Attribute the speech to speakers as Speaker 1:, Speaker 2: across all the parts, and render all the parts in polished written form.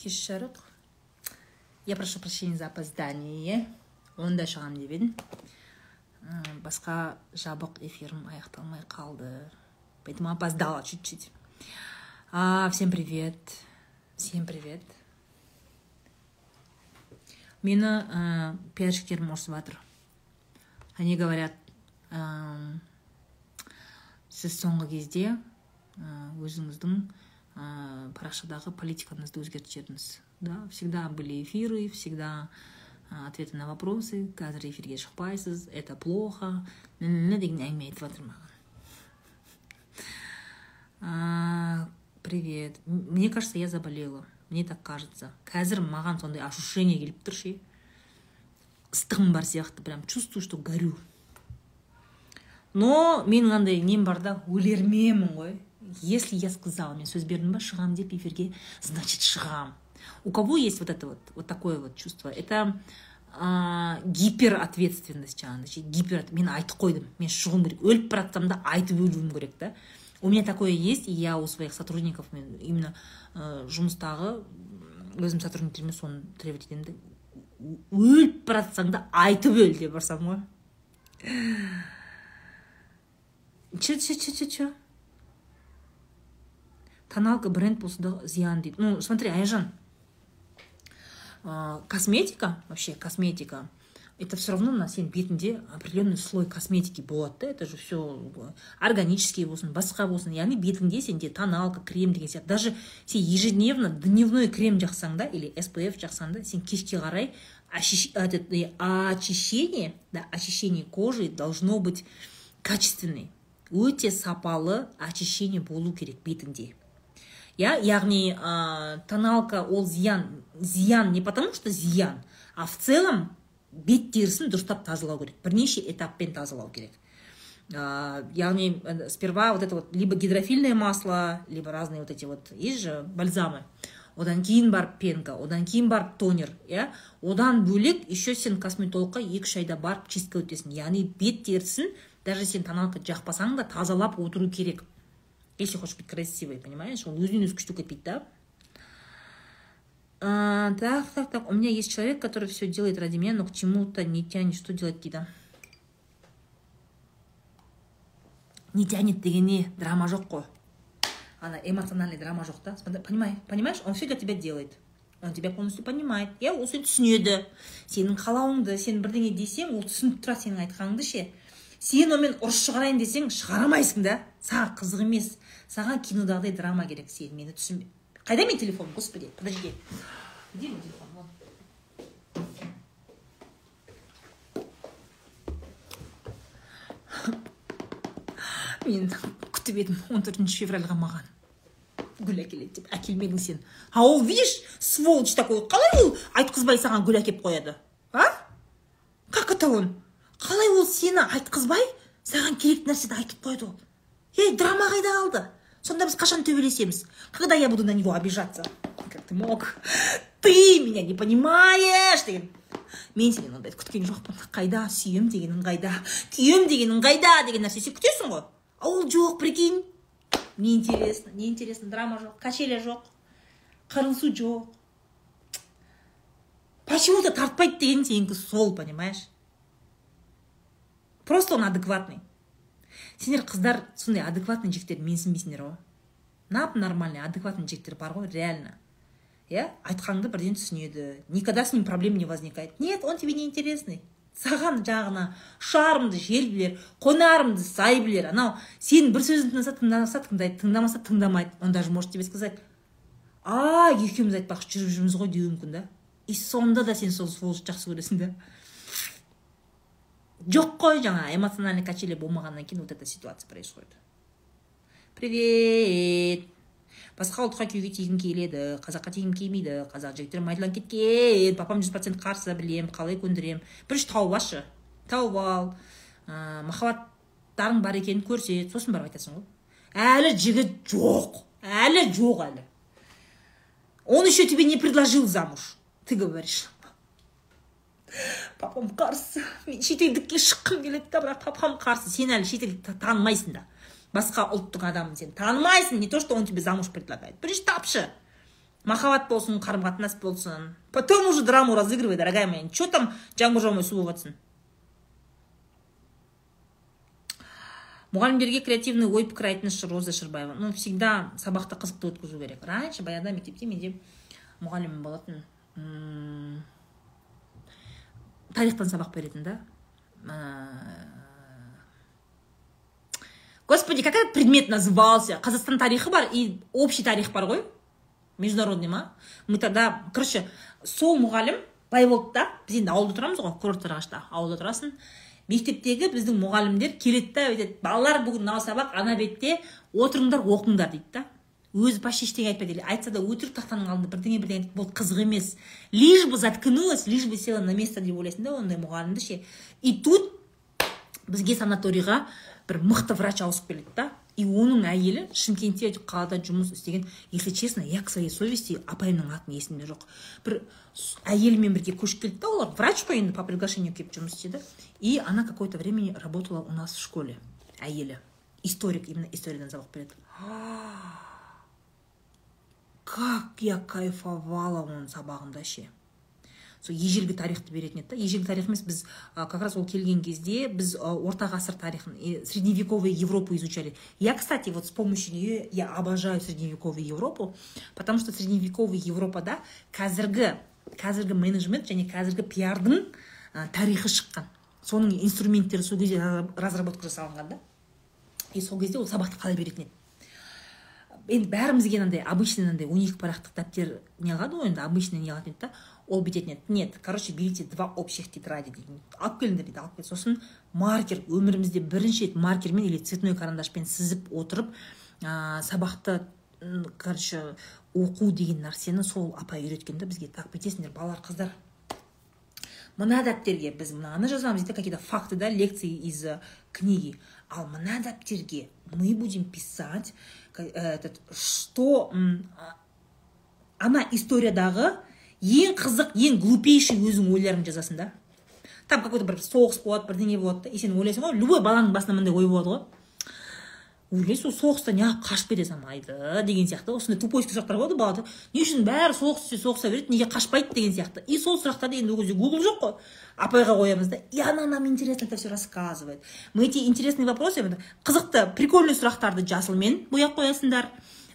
Speaker 1: кеш жарық. Я прошу прощения за опоздание. Онда шығам деп едім. Басқа жабық эфирім аяқталмай қалды. Поэтому опоздала чуть-чуть. Всем привет. Всем привет. Мені пиарщиктерім ұрсып жатыр. Они говорят, сіз соңғы кезде өзіңіздің парақшадағы политикаңызды өзгертіп жібердіңіз. Да, всегда были эфиры, всегда ответы на вопросы. Қазір эфирге шықпайсыз, это плохо. Деген әңгіме айтып жатыр маған. Привет. Мне кажется, я заболела. Мне так кажется. Қазір маған сондай ощущение келіп тұр ше. Ыстығым бар сияқты, прям чувствую, что горю. Но мен қандай нем бар да, өлермемін ғой. Если я сказала, мен сөз бердім ба, шығам деп эфирге, значит шығам. У кого есть вот это вот такое вот чувство? Это гиперответственность жаңағы. Мен айтып қойдым, мен шығуым керек. Өліп баратсам да айтып өлуім керек да. У меня такое есть, и я у своих сотрудников, именно жұмыстағы өзім сотрудниктеріме соны требовать етемін де. Өліп баратсаң да айтып өл деп барсам ғой. Че? Тоналка бренд болса да зиян дейді. Ну, смотри, Айжан, косметика, вообще косметика, это все равно на сен бетінде определенный слой косметики болады да. Это же все органические болсын, басқа болсын. Яғни бетінде сенде тоналка, крем деген сияқты. Даже сен ежедневно дневной крем жақсаң да, или SPF жақсаң да, сен кешке қарай очищение кожи должно быть качественный. Өте сапалы очищение болу керек бетінде. Яғни тоналка ол зиян не потому что зиян, а в целом бет терісін дұрыстап тазалау керек. Бірнеше этаппен тазалау керек. Яғни сперва вот это вот либо гидрофильное масло, либо разные вот эти вот, есть же бальзамы. Одан кейін барып пенка, одан кейін барып тонер. Одан бөлек еще сен косметологқа 2-3 айда барып чистка өтесің. Яғни бет терісін даже сен тоналка жақпасаң да тазалап отыру керек. Если хочешь быть красивой, понимаешь? Он өзінен өз күшті кетпейді, да? Так. У меня есть человек, который все делает ради меня, но к чему-то не тянет. Что делать, дейді? Не тянет дегене драма жоқ қой. Она эмоциональная драма жоқ, да? Понимаешь? Он все для тебя делает. Он тебя полностью понимает. Ол сен түсінеді. Сенің қалауыңды, сен бірдеңе десең, ол түсініп тұра сенің айтқаныңды ше. Сен онымен ұрыс шығарайын десең, шығарамайсың да. Саған қызық емес. Саған кинодағыдай драма керек. Сен мені түсінбе. Қайда мен телефон? Господи, подожди. Где мой телефон? Мен күтіп едім 14 февральға маған гүл әкеледі деп. Әкелмедің сен. Ол, видишь, сволочь такой. Қалай ол айтқызбай саған гүл әкеп қояды? Как это он? Қалай ол сені айтқызбай саған керек нәрседі айтып қойды ол? Драма қайда қалды? Сонда біз қашан төбелесеміз? Когда я буду на него обижаться? Как ты мог? Ты меня не понимаешь, деген. Мен сенен ондай күткен жоқпын. Қайда сүйем дегенің қайда? Күйем дегенің қайда деген нәрсе сен күтесің ғой. Ол жоқ, прикинь. Не интересно, драма жоқ, качеля жоқ, қырылысу жоқ. Почему-то тартпайды деген сенікі сол, понимаешь? Просто он адекватный. Сендер қыздар сондай адекватный жігіттер менсінбейсіңдер ғой. Нормальный, адекватный жігіттер бар ғой, реально. Айтқанды бірден түсінеді. Никогда с ним проблем не возникает. Нет, он тебе не интересный. Саған жағына шарымды жел білер, қонарымды сай білер. Анау сен бір сөзін тыңдаса тыңдайды, тыңдамаса тыңдамайды. Он даже может тебе сказать, екеуміз айтпақшы жүріп жүрміз ғой деуі мүмкін да. И сонда да сен сол жақсы көресің да. Жоқ қой жаңа эмоциональный качели болмағаннан кейін вот эта ситуация происходит. Привет. Басқа ұлтқа күйге тегім келеді, қазаққа тегім келмейді, қазақ жігіттерім айтылан кеткен, папам 100% қарсы білем, қалай көндірем. Бірінші тауып алшы, тауып ал, махаббаттарың бар екенін көрсет, сосын барып айтасың ғой. Әлі жігіт жоқ, әлі. Он еще тебе не предложил замуж, ты говоришь. Папам қарсы, мен шетелдікке шыққым келеді, бірақ папам қарсы. Сен әлі шетелдікті танымайсың да. Басқа ұлттың адамын сен танымайсың, не то, что он тебе замуж предлагает. Бірінші тапшы. махаббат болсын, қарым-қатынас болсын. Потом уже драму разыгрывай, дорогая моя. Что там жаңбыр жаумай су болып жатсың? Мұғалімдерге креативный ой пікір айтыңызшы, Роза Шырбаева. Ну, всегда сабақты қызықты өткізу керек. Раньше баяғыда мектепте менде мұғалімім болатын. Тарихтан сабақ беретін, да? Господи, как этот предмет назывался? Қазақстан тарихы бар и общий тарих бар ғой? Международный ма? Мы тогда, короче, сол мұғалім бай болды да. Біз енді ауылда тұрамыз ғой, курорт Сарыағашта. Ауылда тұрасың. Мектептегі біздің мұғалімдер келеді да, өйтеді, балалар бүгін мынау сабақ ана бетте отырыңдар, оқыңдар дейді да. Өзі почти ештеңе айтпайды. Айтса да өтірік тақтаның алдында бірдеңе болды, қызық емес. Лишь бы заткнулась, лишь бы села на место деп ойлайсың да, ондай мұғалімді ше. И тут бізге санаторийға бір мықты врач ауысып келеді да. И оның әйелі Шымкентте қалада жұмыс істеген. Если честно, я к своей совести апайымның атын есімде жоқ. Бір әйелімен бірге көшіп келді да, олар врач қой енді по приглашению келіп жұмыс істеді. И она какое-то время работала у нас в школе. Әйелі. Историк, именно историядан сабақ береді. Как я кайфовала оның сабағында ше. Ежелгі тарихты беретін еді. Ежелгі тарих емес, біз как раз ол келген кезде біз орта ғасыр тарихын, средневековую Европу изучали. Я, кстати, вот с помощью нее я обожаю средневековую Европу, потому что средневековая Европада қазіргі менеджмент және қазіргі пиардың тарихы шыққан. Соның инструменттері сол кезде разработка жасалынған да. И сол кезде ол сабақты қалай беретін еді. Енді бәрімізге андай обычный 12 парақтық дәптер не алады ғой, енді обычный не алатын еді да. Ол бітетін еді. Нет, короче, берите 2 общих тетради дейді. Алып келіңдер дейді, алып кел. Сосын маркер, өмірімізде бірінші рет маркермен или цветной карандашпен сызып отырып, сабақты, короче, оқу деген нәрсені сол апай үйреткен да бізге. Так, бітесіңдер, балалар, қыздар. Мына дәптерге біз мынаны жазамыз дейді, какие-то факты, да, лекции из книги. А мына дәптерге мы будем писать, что ана историядағы ең қызық, ең глупейший өзің ойларын жазасың да. Там какой-то бір соғыс болады, бірдеңе болады да. И сен ойлайсың ғой, любой баланың басында мындай ой болады ғой. Ойлайсың, соғыста неғып қашып кетесің айды деген сияқты. Осындай тупойский сұрақтар болады балада. Не үшін бәрі соғыса береді, неге қашпайды деген сияқты. И сол сұрақтарды енді өзі Google жоқ қой. Апайға қоямыз да. И она нам интересно это все рассказывает. Мы эти интересные вопросы, қызықты, прикольный сұрақтарды жасылмен бояп қоясыңдар.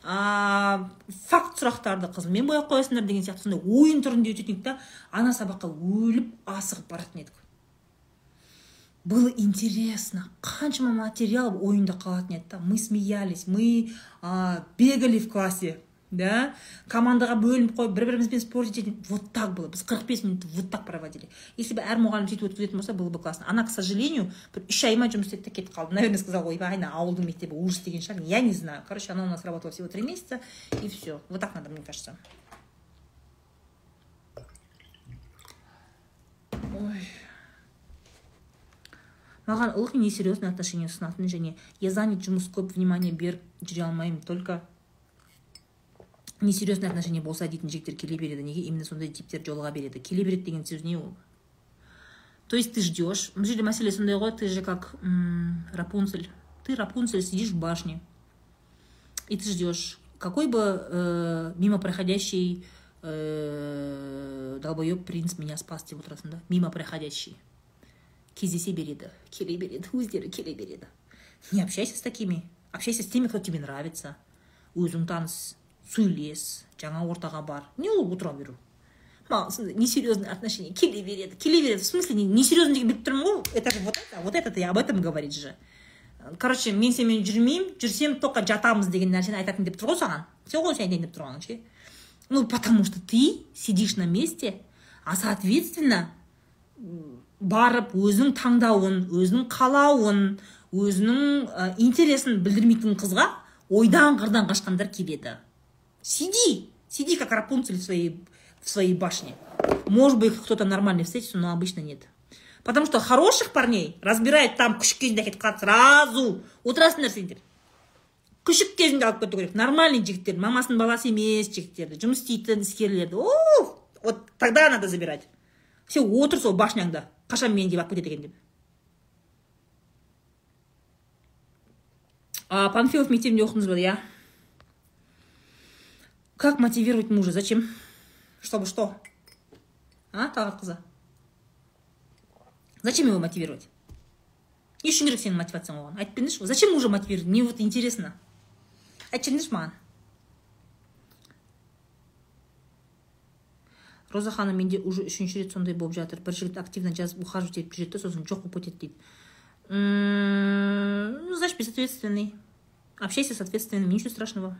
Speaker 1: Факт сұрақтарды қызылмен бояп қоясыңдар деген сияқты. Сондай ойын түрінде өтетін да, ана сабаққа өліп асығып баратын едік. Было интересно, қаншама материал ойында қалатын еді да. Мы смеялись, мы бегали в классе, да, командаға бөлініп қойып, бір-бірімізбен спорт ететін. Вот так было. Біз 45 минут вот так проводили. Если бы әр мұғалім сөйтіп өткізетін болса, было бы классно. Она, к сожалению, 3 айма жұмыс істеді кетіп қалды. Наверное, сказала, ой, айна, ауылдың мектебі ужас деген шығар. Я не знаю. Короче, она у нас работала всего 3 месяца, и все. Вот так надо, мне кажется. Ой. Маған ылғи несерьезный отношение ұсынатын және я занят жұмыс көп внимание беріп жүре алмаймын, только несерьезный отношение болса дейтін жігіттер келе береді. Неге именно сондай типтер жолыға береді? Келе береді деген сөз не ол? То есть ты ждешь. Бұл жерде мәселе сондай ғой, ты же как Рапунцель. Ты Рапунцель, сидишь в башне. И ты ждешь. Какой бы мимо проходящий долбоеб принц меня спас деп отырасың да? Мимо проходящий. Кездесе береді, келе береді, өздері келе береді. Не общайся с такими. Общайся с теми, кто тебе нравится. Өзің таныс, сөйлес, жаңа ортаға бар. Не ол отыра беру? Несерьезное отношение. Келе береді, келе береді. В смысле, несерьезно деген біліп тұрмын ғой? Это же вот это ты об этом говорит же. Короче, мен сенімен жүрмеймін, жүрсем только жатамыз деген нәрсені айтатын деп тұр ғой саған. Сен ғой сен айтайын деп тұрғаның ше. Ну, потому что ты сидишь на месте, а соответственно, барып өзің таңдауын, өзің қалауын, өзінің интересін білдірмейтін қызға ойдан қырдан қашқандар келеді. Сиди как Рапунцель в своей башне. Может быть, кто-то нормальный встретится, но обычно нет. Потому что хороших парней разбирает там күшік кезінде кетіп қалады сразу. Отырасыңдар сендер. Күшік кезінде алып кету керек. Нормальный жігіттер, мамасының баласы емес жігіттерді, жұмыс істейтін іскерлерді. Вот тогда надо забирать. Все, отыр сол башняңда. Қашан мен деп алып кетеді екен деп. Панфилов мектебінде оқыдыңыз ба, иә? Как мотивировать мужа? Зачем? Чтобы что? А, Талғат қызы? Зачем его мотивировать? Не үшін керек сенің мотивацияң оған? Айтып беріңізші. Зачем мужа мотивировать? Мне вот интересно. Айтып беріңізші маған. Роза ханым, менде уже 3-ші рет сондай болып жатыр. Бір жігіт активно жазып ухаживать етіп жүреді, сосын жоқ болып кетеді дейді. Ну, значит, безответственный. Общайся с ответственным, ничего страшного.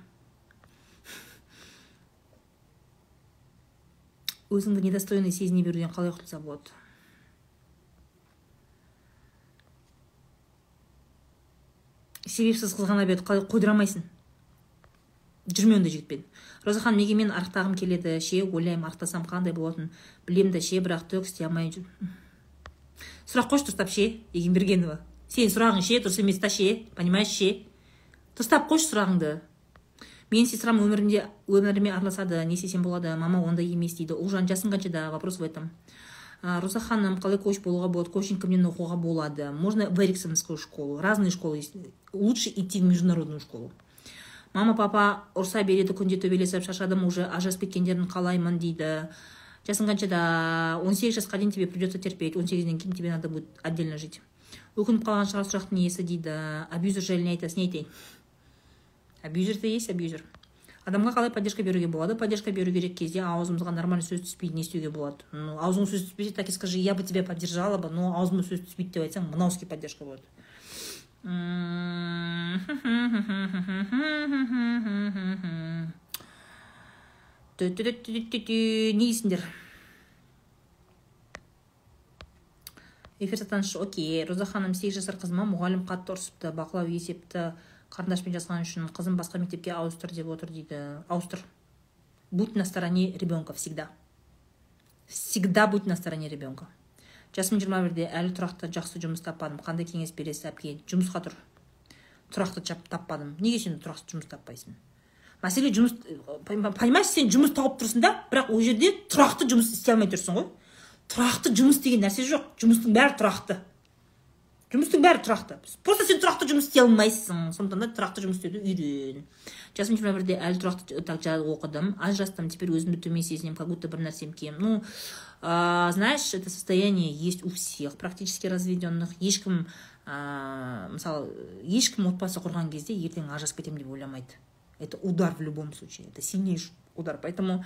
Speaker 1: Өзіңді недостойный сезіне беруден қалай құтылса болады? Себепсіз қызғана берді, қалай қойдырамайсың? Жүрме ондай жігітпен. Роза ханым, неге мен арықтағым келеді, ше, ойлаймын, арықтасам қандай болатын, білем да, ше, бірақ түк істей алмай жүр. Сұрақ қойшы, дұрыстап, ше, Егенбергенова. Сен сұрағың, ше, дұрыс емес та, ше, понимаешь, ше. Дұрыстап қойшы сұрағыңды. Мен сестрам өміріме араласады, не істесем болады, мама ондай емес дейді. Ұлжан, жасың қаншада? Вопрос в этом. Роза ханым, қалай коуч болуға болады? Коучингімнен оқуға болады. Можно в Эриксонскую школу. Разные школы есть. Лучше идти в международную школу. Мама, папа ұрса береді, күнде төбелесіп шашадым, уже ажырасып кеткендерін қалаймын дейді. Жасың қаншада? 18 жасқа дейін тебе придется терпеть. 18-ден кейін тебе надо будет отдельно жить. Өкініп қалған шығар, сұрақтың иесі дейді. Абьюзер жайлы не айтасың, не айтайын? Абьюзер-то есть абьюзер. Адамға қалай поддержка беруге болады? Поддержка беру керек кезде аузымызға нормально сөз түспейді, не істеуге болады? Ну, аузыңа сөз түспейді, так и скажи, я бы тебя поддержала бы, но аузыма сөз түспейді деп айтсаң, мынауский поддержка болады. Не дейсіңдер? Эфир сатанышы, окей. Роза ханым, 8 жасар қызыма мұғалім қатты ұрсыпты, бақылау есепті қарындашпен жазған үшін қызым басқа мектепке ауыстыр деп отыр дейді. Ауыстыр. Будь на стороне ребенка всегда. Всегда будь на стороне ребенка. Жасым 21-де әлі тұрақты жақсы жұмыс таппадым. Қандай кеңес бересіз әпке? Жұмысқа тұр. Тұрақты таппадым. Неге сен тұрақты жұмыс таппайсың? Мәселе жұмыс, понимаешь, сен жұмыс тауып тұрсың да, бірақ ол жерде тұрақты жұмыс істей алмай тұрсың ғой. Тұрақты жұмыс деген нәрсе жоқ. Жұмыстың бәрі тұрақты. Жұмыстың бәрі тұрақты. Просто сен тұрақты жұмыс істей алмайсың. Сондықтан да тұрақты жұмыс істеуді үйрен. Жасым 21-де әлі тұрақты так оқыдым. Ажырастым, теперь өзімді төмен сезінемін, как будто бір нәрсем кем. Ну, знаешь, это состояние есть у всех практически разведенных. Ешкім, мысалы, ешкім отбасы құрған кезде ертең ажырасып кетемін деп ойламайды. Это удар в любом случае. Это сильнейший удар. Поэтому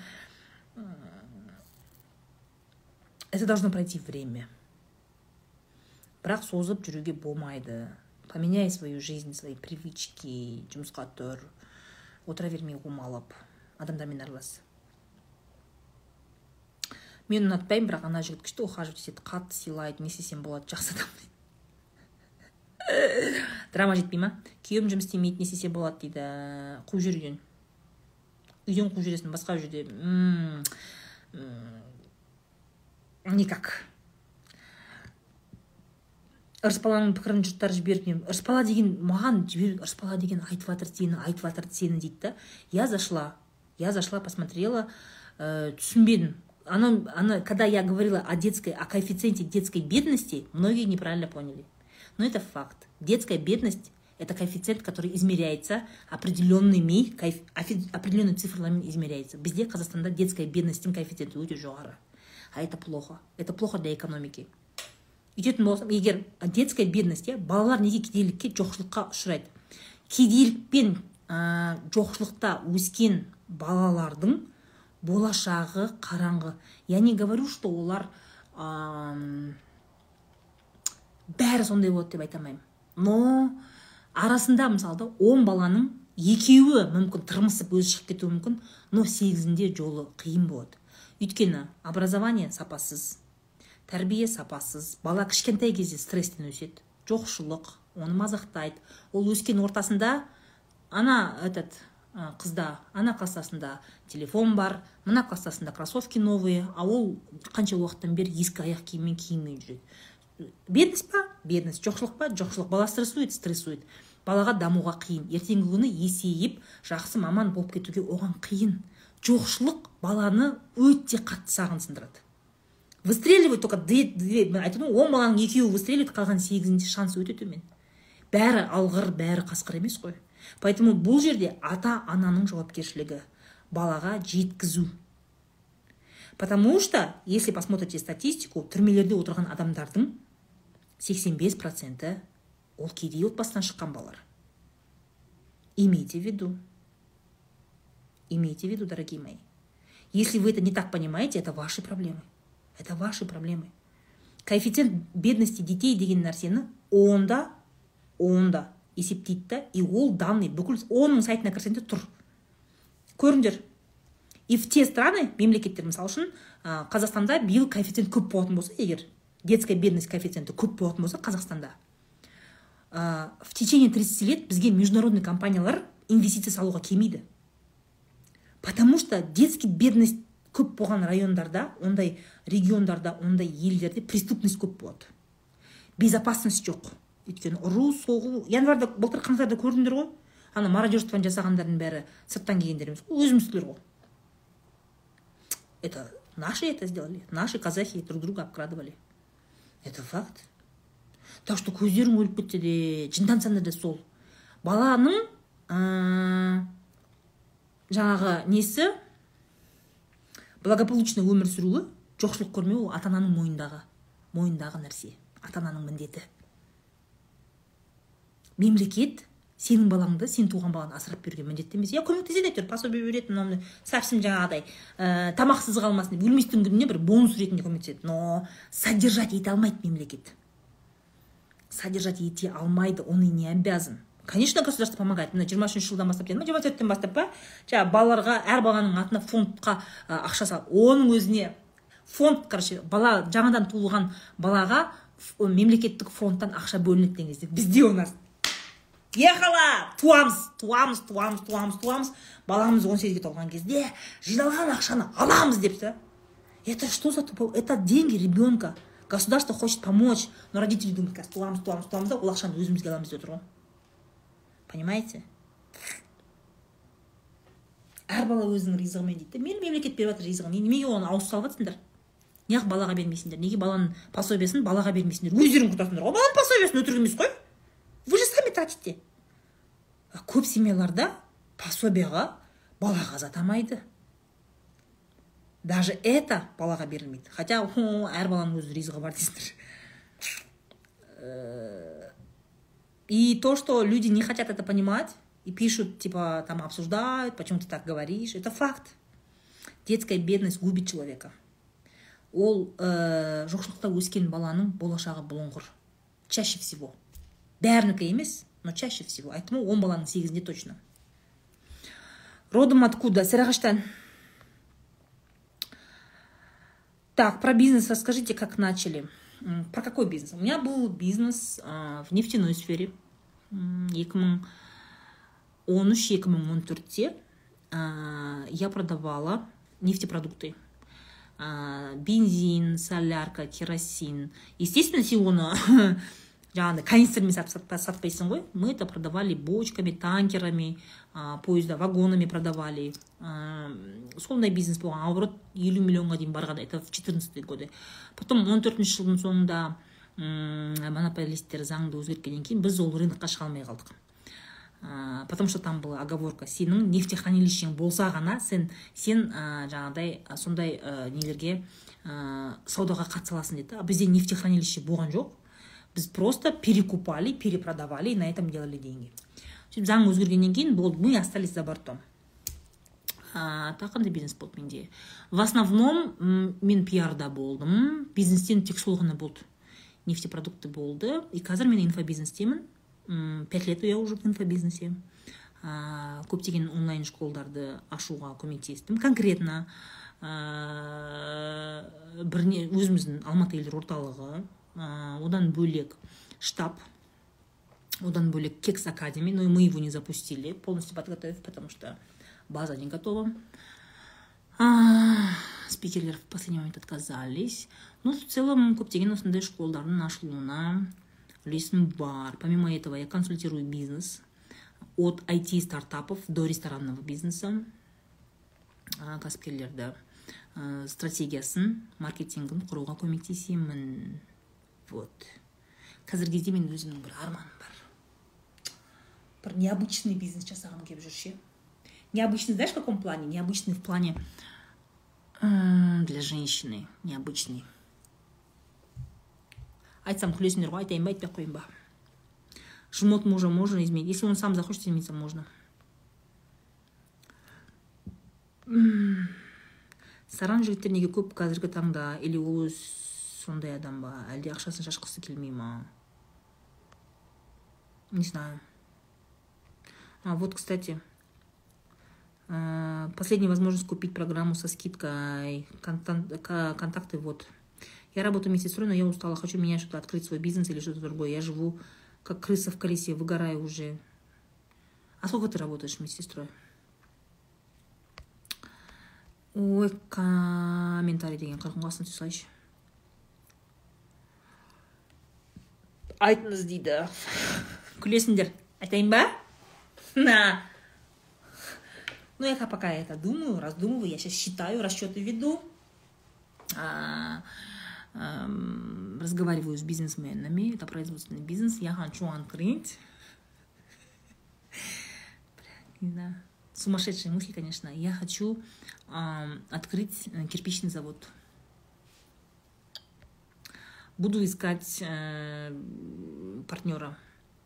Speaker 1: это должно пройти время. Бірақ созып жүруге болмайды. Поменяй свою жизнь, свои привычки, жұмысқа тұр. Отыра бермей қумалап. Адамдармен аралас. Мен ұнатпаймын, бірақ ана жігіт күшті ухаживать етеді, қатты сыйлайды, не істесем болады, жақсы адам. Драма жетпей ма? Күйеуім жұмыс істемейді, не істесе болады дейді. Қуып жүр үйден. Үйден қуып жүресің, басқа жерде. Никак. Ырыспаланың пікірін жұрттар жіберіп, ырыспала деген маған жіберіп, ырыспала деген айтып жатыр сені дейді да. Я зашла, посмотрела, түсінбедім. Когда я говорила о коэффициенте детской бедности, многие неправильно поняли. Но это факт. Детская бедность – это коэффициент, который измеряется определенными цифрлармен измеряется. Бізде Қазақстанда детская бедностің коэффициенті өте жоғары. А это плохо. Это плохо для экономики. Үйтетін болсам, егер детская бедность, балалар неге кедейлікке, жоқшылыққа ұшырайды? Кедейлікпен жоқшылықта өскен балалардың болашағы қараңғы. Я не говорю, что олар бәрі сондай болады деп айтамаймын. Но арасында мысалда 10 баланың 2-еуі мүмкін тырмысып өзі шығып кетуі мүмкін, но 8-інде жолы қиын болады. Өйткені образование сапасыз, тәрбие сапасыз, бала кішкентай кезде стресстен өседі, жоқшылық, оны мазақтайды. Ол өскен ортасында қызда, ана классасында телефон бар, мына классасында кроссовки новые, а ол қанша уақыттан бері ескі аяқ киіммен киінбей жүреді. Бедность па? Бедность. Жоқшылық па? Жоқшылық. Бала стрессует. Балаға дамуға қиын. Ертеңгі күні есейіп, жақсы маман болып кетуге оған қиын. Жоқшылық баланы өте қатты сағынсындырады. Выстреливает только 10 баланың 2-еуі выстреливает, қалған 8-інде шансы өте төмен. Бәрі алғыр, бәрі қасқыр емес қой. Поэтому бұл жерде ата-ананың жауапкершілігі. балаға жеткізу. Потому что, если посмотрите статистику, түрмелерде отырған адамдардың 85% ол кедей отбасынан шыққан балалар. Имейте в виду. Имейте в виду, дорогие мои. Если вы это не так понимаете, это ваши проблемы. Это ваши проблемы. Коэффициент бедности детей деген нәрсені онда есептейді да, и ол данный бүкіл оның сайтына кірсеңде тұр. Көріңдер. И в те страны, мемлекеттер, мысал үшін, Қазақстанда биыл коэффициент көп болатын болса, егер детская бедность коэффициенті көп болатын болса Қазақстанда, в течение 30 лет бізге международный компаниялар инвестиция салуға келмейді. Потому что детский бедность көп болған райондарда, ондай региондарда, ондай елдерде преступность көп болады. Безопасность жоқ. Өйткені ұру, соғу, январда, былтыр қаңтарда көрдіңдер ғой? Ана мародерствоны жасағандардың бәрі сырттан келгендер емес, өзіміздер ғой. Это наши это сделали. Наши казахи друг друга обкрадывали. Это факт. Так что көздерің өліп кетті де, жындансаңдар да сол. Баланың жаңағы несі благополучный өмір сүруі, жоқшылық көрмеу ата-ананың мойындағы нәрсе. Ата-ананың міндеті. Мемлекет сенің балаңды, сен туған баланы асырап беруге міндетті емес. Я көмектеседі әйтеуір, пособие береді, мынаны совсем жаңағыдай тамақсыз қалмасын деп, өлместің күніне бір бонус ретінде көмектеседі. Но содержать ете алмайды мемлекет. Содержать ете алмайды, он и не обязан. Конечно, государство помогает. Мына 23 жылдан бастап деді ма, 24-тен бастап па, жаңа балаларға, әр баланың атына фондқа ақша сал. Оның өзіне фонд, бала жаңадан туылған балаға мемлекеттік фондтан ақша бөлінеді деген кезде. Бізде у нас ехала, туамыз. Баламыз 18-ге толған кезде жиналған ақшаны аламыз депті. Это что за тупо? Это деньги ребенка. Государство хочет помочь, но родители думают, туамыз, да, ол ақшаны өзімізге аламыз деп отыр ғой. Понимаете? Әр бала өзінің ризығымен дейді. Мен мемлекет беріп жатыр ризығын. Неге оны ауыз салып жатсыңдар? Неғып балаға бермейсіңдер? Неге баланың пособиясын балаға бермейсіңдер? Өздерің құртасыңдар. О, баланың пособиясын өтірік емес қой. Вы же сами тратите. Көп семьяларда пособияға балаға затамайды. Даже это балаға берілмейді. Хотя әр баланың өз ризығы бар дейсіңдер. И то, что люди не хотят это понимать и пишут, типа, там обсуждают, почему ты так говоришь, это факт. Детская бедность губит человека. Ол жоқшылықта өскен баланың болашағы бұлыңғыр. Чаще всего. Бәрінікі емес, но чаще всего. Айтымы 10 баланың 8-де точно. Родом откуда? Сарыағаштан. Так, про бизнес расскажите, как начали. Про какой бизнес? У меня был бизнес в нефтяной сфере. 2013-2014 я продавала нефтепродукты. Бензин, солярка, керосин. Естественно, сионы жаңағыдай канистрами сатпайсың ғой. Мы это продавали бочками, танкерами, поезда, вагонами продавали. Сондай бизнес болған. Оборот 50 миллионға дейін барған. Это в 14 годы. Потом 14 жылдың соңында монополисттер заңды өзгерткеннен кейін біз ол рынокқа шыға алмай қалдық. Потому что там была оговорка. Сенің нефтехранилищең болса ғана сен жаңағыдай сондай нелерге саудаға қатыса аласың деді. Бізде нефтехранилище болған жоқ. Біз просто перекупали, перепродавали и на этом делали деньги. Заң өзгергеннен кейін мы остались за бортом. Тақында бизнес болды менде. В основном мен пиарда болдым. Бизнестен тек сол ғана болды. Нефтепродукты болды. И қазір мен инфобизнестемін. 5 лет я уже в инфобизнесе. Көптеген онлайн школдарды ашуға көмектестім. Конкретно өзіміздің Алматы елдер орталығы, одан бөлек штаб, одан бөлек Кекс Академи, но мы его не запустили, полностью подготовив, потому что база не готова. Спикерлер в последний момент отказались. Но в целом көптеген осындай школдардың ашылуына үлесім бар. Помимо этого я консультирую бизнес от IT-стартапов до ресторанного бизнеса. Кәсіпкерлерді стратегиясын, маркетингін құруға көмектесемін. Вот. Қазіргі кезде мен өзімнің бір арманым бар. Бір необычный бизнес жасағым келіп жүр ше. Необычный, знаешь, в каком плане? Необычный в плане для женщины. Необычный. Айтсам күлесіңдер ғой, айтайын ба, айтпай ақ қояйын ба? Жмот мужа можно изменить. Если он сам захочет измениться, можно. Саран жігіттер неге көп қазіргі таңда? Или ол өз сондай адам ба? Әлде ақшасын шашқысы келмей ма? Не знаю. Вот, кстати, последняя возможность купить программу со скидкой. Контакты вот. Я работаю медсестрой, но я устала. Хочу менять что-то, открыть свой бизнес или что-то другое. Я живу как крыса в колесе, выгораю уже. А сколько ты работаешь медсестрой? Ой, комментарий деген қырқын қасын түсайшы. Айтыңыз дейді. Күлесіңдер. Айтайын ба? На. Ну, я пока это думаю, раздумываю. Я сейчас считаю, расчеты веду. Разговариваю с бизнесменами. Это производственный бизнес. Я хочу открыть. Не знаю. Сумасшедшие мысли, конечно. Я хочу открыть кирпичный завод. Буду искать партнера.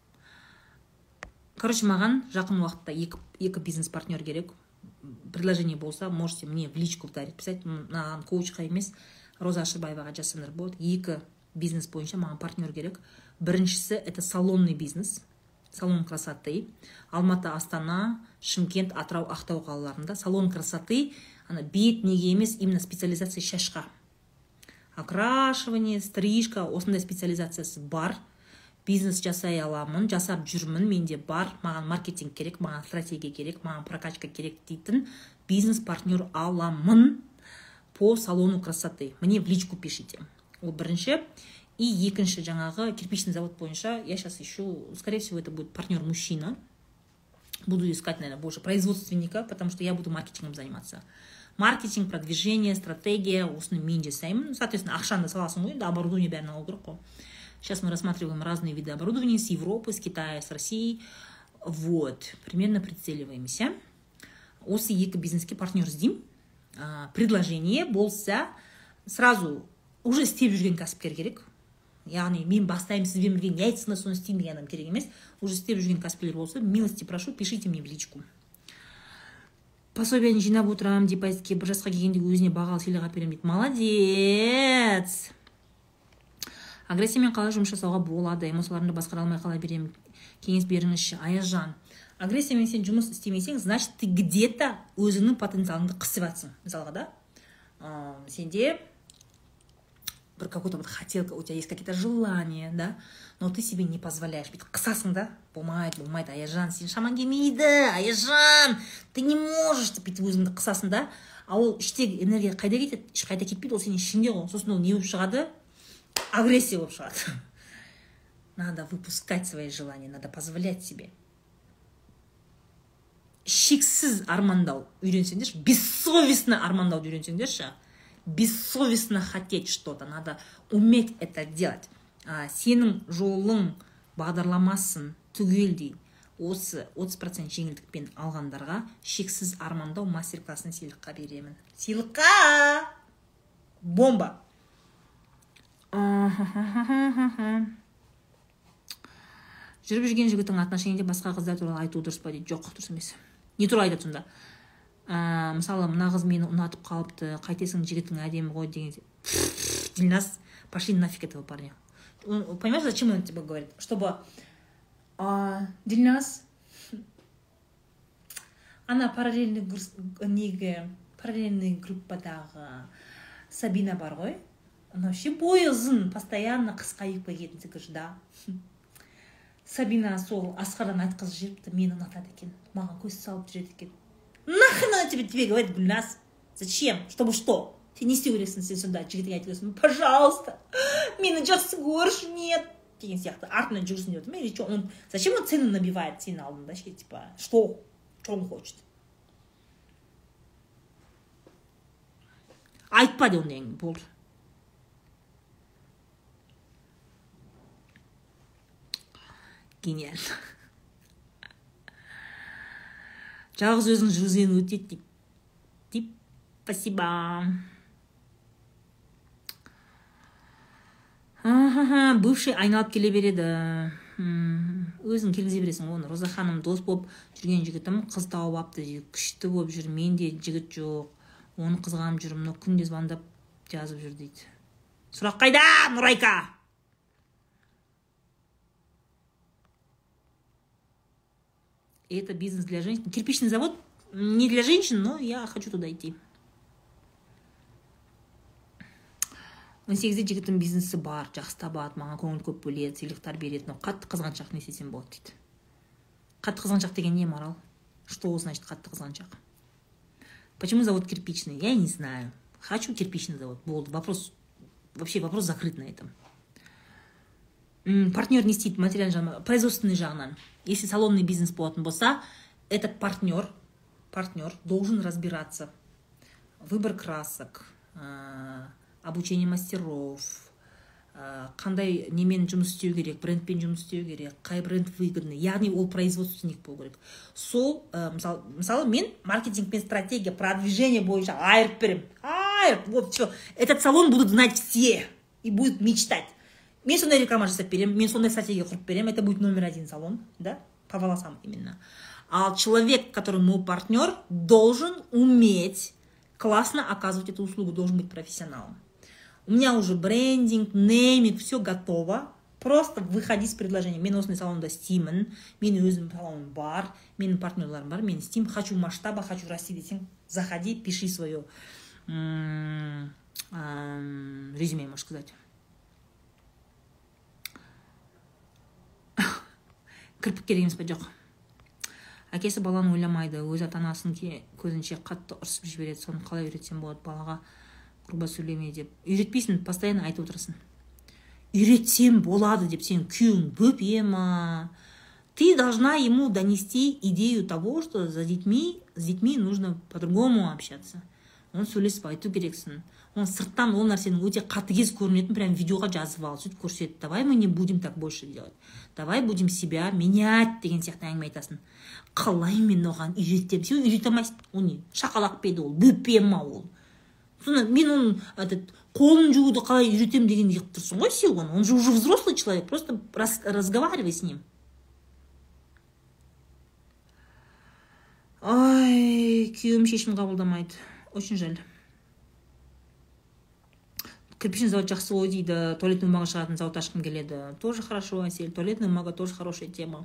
Speaker 1: Короче, маған жақын уақытта екі бизнес-партнер керек. Предложение болса, можете мне в личку вдарить. Писать, маған коучқа емес, Роза Ашырбаеваға жазсаңдар болады. Екі бизнес бойынша маған партнер керек. Біріншісі, это салонный бизнес. Салон красоты. Алматы, Астана, Шымкент, Атырау, Ақтау қалаларында. Салон красоты, бет неге емес, именно специализация шашқа. Окрашивание, стрижка, осындай специализациясы бар. Бизнес жасай аламын, жасап жүрмін, менде бар. Маған маркетинг керек, маған стратегия керек, маған прокачка керек дейтін бизнес-партнер аламын по салону красоты. Мне в личку пишите. Ол бірінші. И екінші жаңағы кирпичный завод бойынша я сейчас ищу, скорее всего, это будет партнер-мужчина. Буду искать, наверное, больше производственника, потому что я буду маркетингом заниматься. Маркетинг, продвижение, стратегия, осыны мен жасаймын. Соответственно, ақшаны саласың ғой, оборудование бәрін алу керек қой. Сейчас мы рассматриваем разные виды оборудования с Европы, с Китая, с России. Вот, примерно прицеливаемся. Осы екі бизнеске партнер іздеймін. Предложение болса, сразу уже істеп жүрген кәсіпкер керек. Яғни мен бастаймын, сізбен бірге не айтсында соны істеймін деген адам керек емес. Уже істеп жүрген кәсіпкерлер болса, милости прошу, пишите мне в личку. Пособияны жинап отырамын, депозитке бір жасқа келгенде өзіне бағалы сыйлық беремін дейді. Молодец! Агрессиямен қалай жұмыс жасауға болады? Эмоцияларымды басқара алмай қалай беремін? Кеңес беріңізші. Аяжан. Агрессиямен сен жұмыс істемесең, значит, ты где-то өзіңнің потенциалыңды қысып жатсың. Мысалға, да? Сенде какой-то вот хотелка, у тебя есть какие-то желания, да? Но ты себе не позволяешь. Ведь қысасың, да? Болмайды, Аяжан, сен шаман келмейді, Аяжан, ты не можешь, деп өзіңді қысасың, да? А ол іштегі энергия қайда кетеді? Қайда кетпейді, ол сенің ішінде ғой. Сосын ол не болып шығады? Агрессия болып шығады. Надо выпускать свои желания, надо позволять себе. Шексіз армандау үйренсеңдерші, бессовестно армандауды үйренсеңдерші. Бессовестно хотеть что-то, надо уметь это делать. Сенің жолың бағдарламасын түгелдей осы 30% жеңілдікпен алғандарға шексіз армандау мастер-классын сыйлыққа беремін. Сыйлыққа! Бомба! Жүріп жүрген жігіттің отношениеде басқа қыздар туралы айту дұрыс па дейді. Жоқ, дұрыс емес. Не туралы айтады сонда? Мысалы, мына қыз мені ұнатып қалыпты, қайтесің, жігітің әдемі ғой деген. Дильназ, пошли нафиг этого парня. Понимаешь, зачем он тебе говорит? Чтобы Дильназ, она параллельный группадағы Сабина бар ғой. Она вообще бойы ұзын, постоянно қысқайып келетін секілді, да. Сабина сол Асқардан айтқызып жіберіпті, мені ұнатады екен, маған көз салып жүреді екен. Нахрен она тебе говорит, Гүлназ? Зачем? Чтобы что? Ты не істеу керексің, сен сонда жігітіңе айтып, пожалуйста, мені жақсы көрші, нет, деген сияқты артынан жүрсін деп отырмын. Или что? Он зачем он цену набивает сенің алдында? Типа, что он хочет? Айтпа де ондай болды. Гениально. Жалғыз өзің жүргізген өтеді деп. Спасибо. Бывший айналып келе береді. Өзің келгізе бересің оны. Роза ханым дос болып жүрген жігітім қыз тауып апты, күшті болып жүр, менде жігіт жоқ, оны қызғанып жүрмін, күнде звондап жазып жүр дейді. Сұрақ қайда, Нұрайка? Это бизнес для женщин. Кирпичный завод не для женщин, но я хочу туда идти. 18-де жігітім бизнесі бар, жақсы табады, маған көңіл көп бөледі, сыйлықтар береді, но қатты қызғаншақ не істесем болады дейді. Қатты қызғаншақ деген не, Марал? Что значит қатты қызғаншақ? Почему завод кирпичный? Я не знаю. Хочу кирпичный завод. Болды. Вопрос закрыт на этом. Партнер не істейді материальный жағынан, производственный жағынан. Если салонный бизнес болатын болса, этот партнер должен разбираться. Выбор красок, обучение мастеров, қандай немен жұмыс істеу керек, брендпен жұмыс істеу керек, қай бренд выгодный, яғни ол производственник болу керек. Сол, мысалы, мен маркетингпен стратегия, продвижение бойынша айырып берем. Вот все. Этот салон будут знать все и будут мечтать. Мен сондай реклама жасап берем, мен сондай стратегия құрып берем, это будет номер 1 салон, да, по волосам именно. А человек, который мой партнер, должен уметь классно оказывать эту услугу, должен быть профессионалом. У меня уже брендинг, нейминг, все готово. Просто выходи с предложением. Мен осындай салонда істеймін, мен өзім салоным бар, менің партнерларым бар, мен істеймін, хочу масштаба, хочу расти десең, заходи, пиши свое резюме, можно сказать. Кірпік керек емес па? Жоқ. Әкесі баланы ойламайды, өзі ата-анасын көзінше қатты ұрсып жібереді. Соны қалай үйретсем болады балаға грубо сөйлеме деп? Үйретпейсің, постоянно айтып отырасың. Үйретсем болады деп, сен күйеуің бөпе ма? Ты должна ему донести идею того, что с детьми нужно по-другому общаться. Он сөйлесіп айту керексің. Он сырттан ол нәрсенің өте қатыгез көрінетін прям видеоға жазып ал, сөйтіп көрсет. Давай мы не будем так больше делать. Давай будем себя менять деген сияқты әңгіме айтасың. Қалай мен оған үйретем? Сен үйрете алмайсың. Ол не? Шақалақ педі ол, бөпе ма ол? Соны мен оның қолын жууды қалай үйретем деген қылып тұрсың ғой сен оны. Он же уже взрослый человек, просто разговаривай с ним. Ай, күйеуім шешім қабылдамайды. Очень жаль. Кирпичный завод жақсы ой дейді, туалетный бумага шығатын завод ашқым келеді. Тоже хорошо, Асель. Туалетная бумага тоже хорошая тема.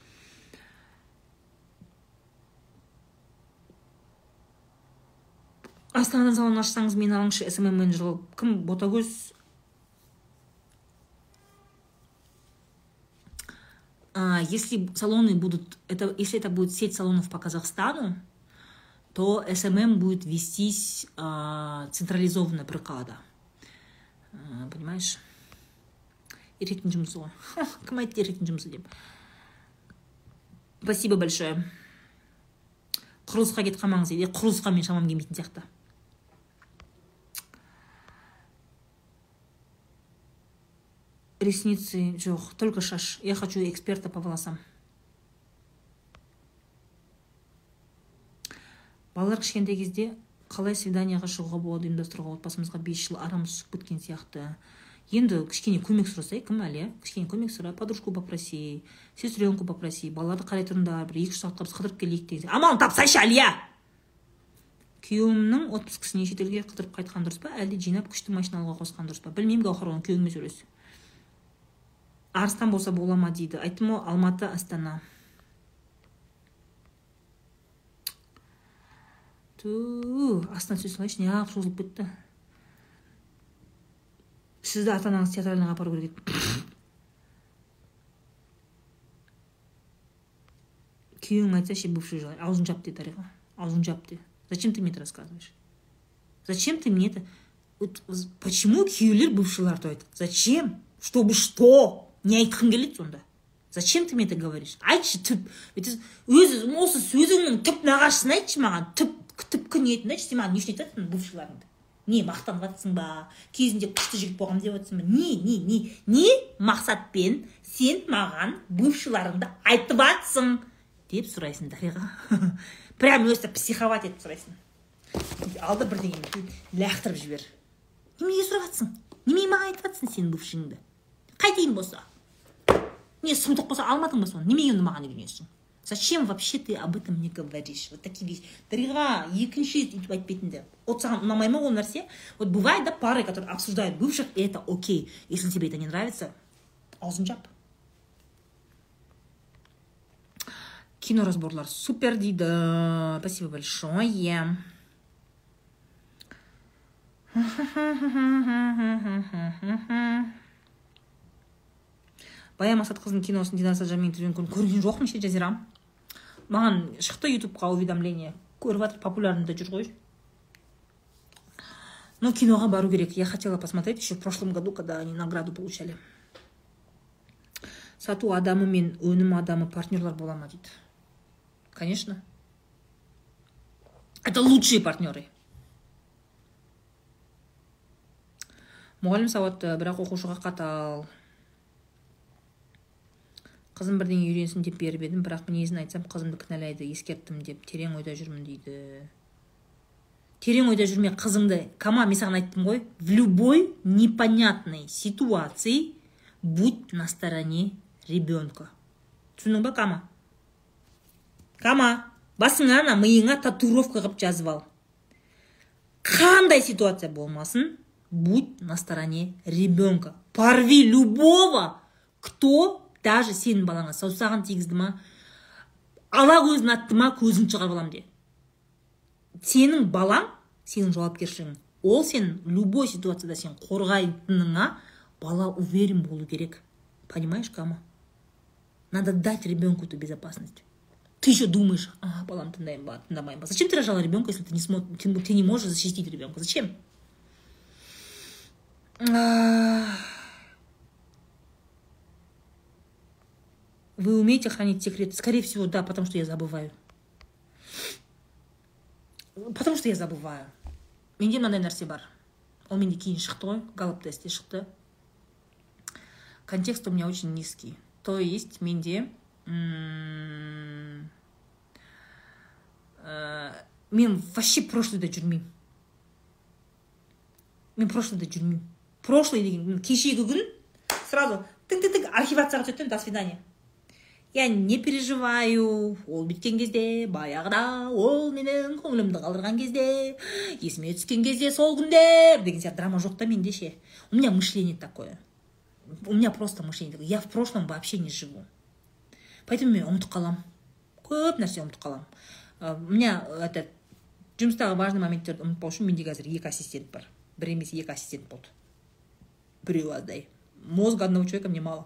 Speaker 1: Астанадан салон ашсаңыз мені алыңызшы, СММ менеджер. Кім? Ботагөз? Если салоны будут, если это будет сеть салонов по Казахстану, то СММ будет вестись централизованно прокада. Понимаешь? Еркектің жұмысы ғой. Кім айтты еркектің жұмысы деп? Спасибо большое. Құрылысқа кет қалмаңыз дейді. Құрылысқа мен шамам келмейтін сияқты. Ресницы жоқ, только шаш. Я хочу эксперта по волосам. Балалар кішкентай кезде қалай свиданияға шығуға болады, ұйымдастыруға, отбасымызға 5 жыл арам түсіп кеткен сияқты. Енді кішкене көмек сұрасай, кім әлі? Кішкене көмек сұра, подружку попроси, сестренку попроси, балаларды қарай тұрыңдар, бір 2-3 сағатқа біз қыдырып келейік деген. Аман тапсайшы, Әлия! Күйеуімнің отпускісіне шетелге қыдырып қайтқан дұрыс па, әлде жинап күшті машиналарға қосқан дұрыс па? Білмеймін, Гаухар, күйеуіңмен сөйлес. Арыстан болса бола ма дейді. Айттым ғой, Алматы, Астана. Астана сөз салайшы, не ақ созылып кетті. Сізді ата-анаңыз театральныйға апару керек. Күйеуің айтсашы, бывший желай. Аузын жап де, Тариға. Аузын жап де. Зачем ты мне это рассказываешь? Зачем ты мне это? Почему күйеулер бывшиларды айтады? Зачем? Чтобы что? Не айтқың келеді сонда. Зачем ты мне это говоришь? Айтшы, түп. Осы сөзіңнің түп нағашысын айтшы маған. Түпкі ниетін айтшы, сен маған не үшін айтасың бывшиларыңды? Не, мақтанып жатсың ба? Кезінде күшті жігіт болғам деп жатсың ба? Не мақсатпен сен маған бывшиларыңды айтып жатсың деп сұрайсың, Дариға. прям өстіп психовать етіп сұрайсың. Алда бірдеңені лақтырып жібер. Неменеге сұрап жатсың? Немене маған айтып жатсың сенің бывшыңды? Қайтейін болса? Не, сұмдық болса алмадың ба соны? Немене оны маған үйренесің? Зачем вообще ты об этом не говоришь? Вот такие вещи. Дариға, екінші рет үйтіп айтпайтынды. Вот саған ұнамай ма ол нәрсе? Вот бывает, да, пары, которые обсуждают бывших, и это окей. Если тебе это не нравится, аузын жап. Киноразборлар супер дейді. Спасибо большое. Бая Масатқызының киносын Динара Саджанмен түсірген көрген жоқпын ше, Жазира. Маған шықты ютубқа уведомление. Көріп жатыр, популярныйда жүр ғой. Но киноға бару керек. Я хотела посмотреть еще в прошлом году, когда они награду получали. Сату адамы мен өнім адамы партнерлар бола ма дейді. Конечно. Это лучшие партнеры. Мұғалім сауатты, бірақ оқушыға қатал. Қызым бірдеңе үйренсін деп беріп едім, бірақ мінезін айтсам қызымды кінәлайды, ескерттім деп. Терең ойда жүрмін дейді. Терең ойда жүрме қызыңды. Кама, мен саған айттым ғой, в любой непонятной ситуации будь на стороне ребенка. Түсінің ба, Кама? Кама, басыңа ана миыңа татуировка қып жазып ал. Қандай ситуация болмасын, будь на стороне ребенка. Порви любого, кто даже сенің балаңа саусағын тигізді ма, ала көзін атты ма, көзін шығарып алам де. Сенің балаң, сенің жауапкершілігің. Ол сенің любой ситуацияда сен қорғайтыныңа бала уверен болу керек. Понимаешь, Кама? Надо дать ребенку эту безопасность. Ты еще думаешь, балам тыңдамайын ба. Зачем ты рожала ребенка, если ты не можешь защитить ребенка? Зачем? Вы умеете хранить секреты? Скорее всего, да, потому что я забываю. Потому что я забываю. Менде мынандай нәрсе бар. Ол менде кейін шықты ғой, галлап тестте шықты. Контекст у меня очень низкий. То есть менде мен вообще прошлыйда жүрмеймін. Мен прошлыйда жүрмеймін. Прошлый деген кешегі күн сразу тың архивацияға түсетін, до свидания. Я не переживаю, ол біткен кезде, баяғыда, ол менің көңілімді қалдырған кезде, есіме түскен кезде, сол күндер, деген сияқты драма жоқ та менде ше. У меня мышление такое. У меня просто мышление такое. Я в прошлом вообще не живу. Поэтому мен ұмытып қалам. Көп нәрсе ұмытып қалам. У меня жұмыстағы важный моменттерді ұмытпау үшін менде қазір 2 ассистент бар. Бір емес 2 ассистент болды. Біреу аздай. Мозга одного человека мне мало.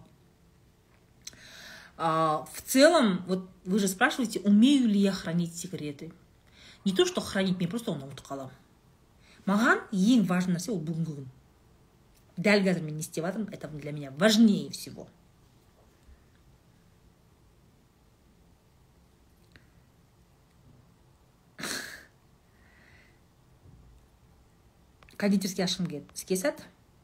Speaker 1: В целом, вот вы же спрашиваете, умею ли я хранить секреты. Не то, что хранить, мне просто оны ұмытып қалам. Маған ең важный нәрсе ол бүгінгі күн. Дәл қазір мен не істеп жатырмын, это для меня важнее всего. Кондитерский ашқым келді. Іске сәт.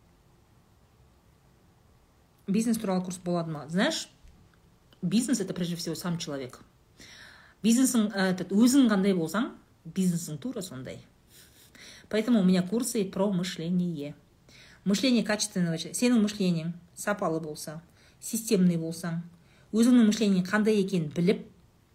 Speaker 1: Бизнес туралы курс болады ма? Знаешь, бизнес это прежде всего сам человек. Бизнесің, өзің қандай болсаң, бизнесің тура сондай. Поэтому у меня курсы про мышление. Мышление качественного. Сенің мышлениең сапалы болса, системный болсаң, өзіңнің мышлениең қандай екенін біліп,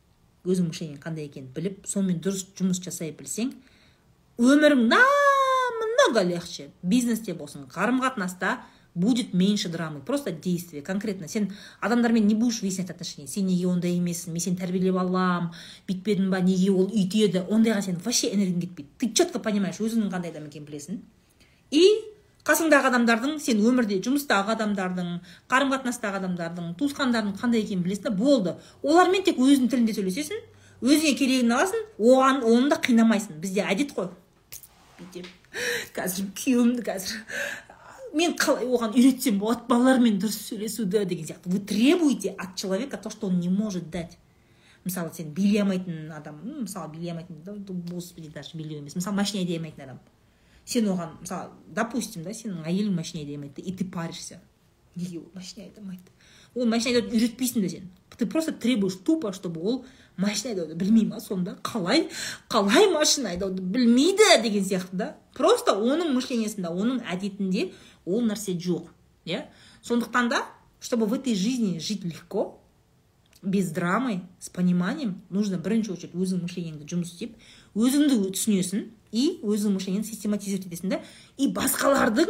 Speaker 1: сонымен дұрыс жұмыс жасай білсең, өмірің намного легче. Бизнесте болсын, қарым-қатынаста будет меньше драмы, просто действие, конкретно. Сен адамдармен не будешь выяснять отношения. Сен неге ондай емессің, мен сен тәрбиелеп алам, бүйтпедің ба, неге ол үйтеді, ондайға сен вообще энергияң кетпейді. Ты четко понимаешь, өзіңнің қандай адам екенін білесің. И қасыңдағы адамдардың, сен өмірде жұмыстағы адамдардың, қарым-қатынастағы адамдардың, туысқандардың қандай екенін білесің, болды. Олармен тек өзің тілінде сөйлесесің, өзіңе керегін аласың, оны да қинамайсың. Бізде әдет қой. Қазір күйеуімді мен қалай оған үйретсем болады балалармен дұрыс сөйлесуді деген сияқты. Вы требуете от человека то, что он не может дать. Мысалы, сен билей алмайтын адам, господи, даже билей емес. Мысалы, машина айдай алмайтын адам. Сен оған, мысалы, допустим, да, сенің әйелің машина айдай алмайды, и ты паришься. Неге ол машина айдамайды? ол машина айдауды үйретпейсің де сен. Ты просто требуешь тупо, чтобы ол машина айдауды білмей ма сонда? Қалай машина айдауды білмейді деген сияқты да. Просто оның мышлениясында, оның әдетінде ол нәрсе жоқ. Сондықтан да, чтобы в этой жизни жить легко, без драмы, с пониманием, нужно бірінші очередь өзің мышленияңды жұмыс істеп, өзіңді түсінесің и өзің мышленияңды систематизировать етесің да, и басқалардың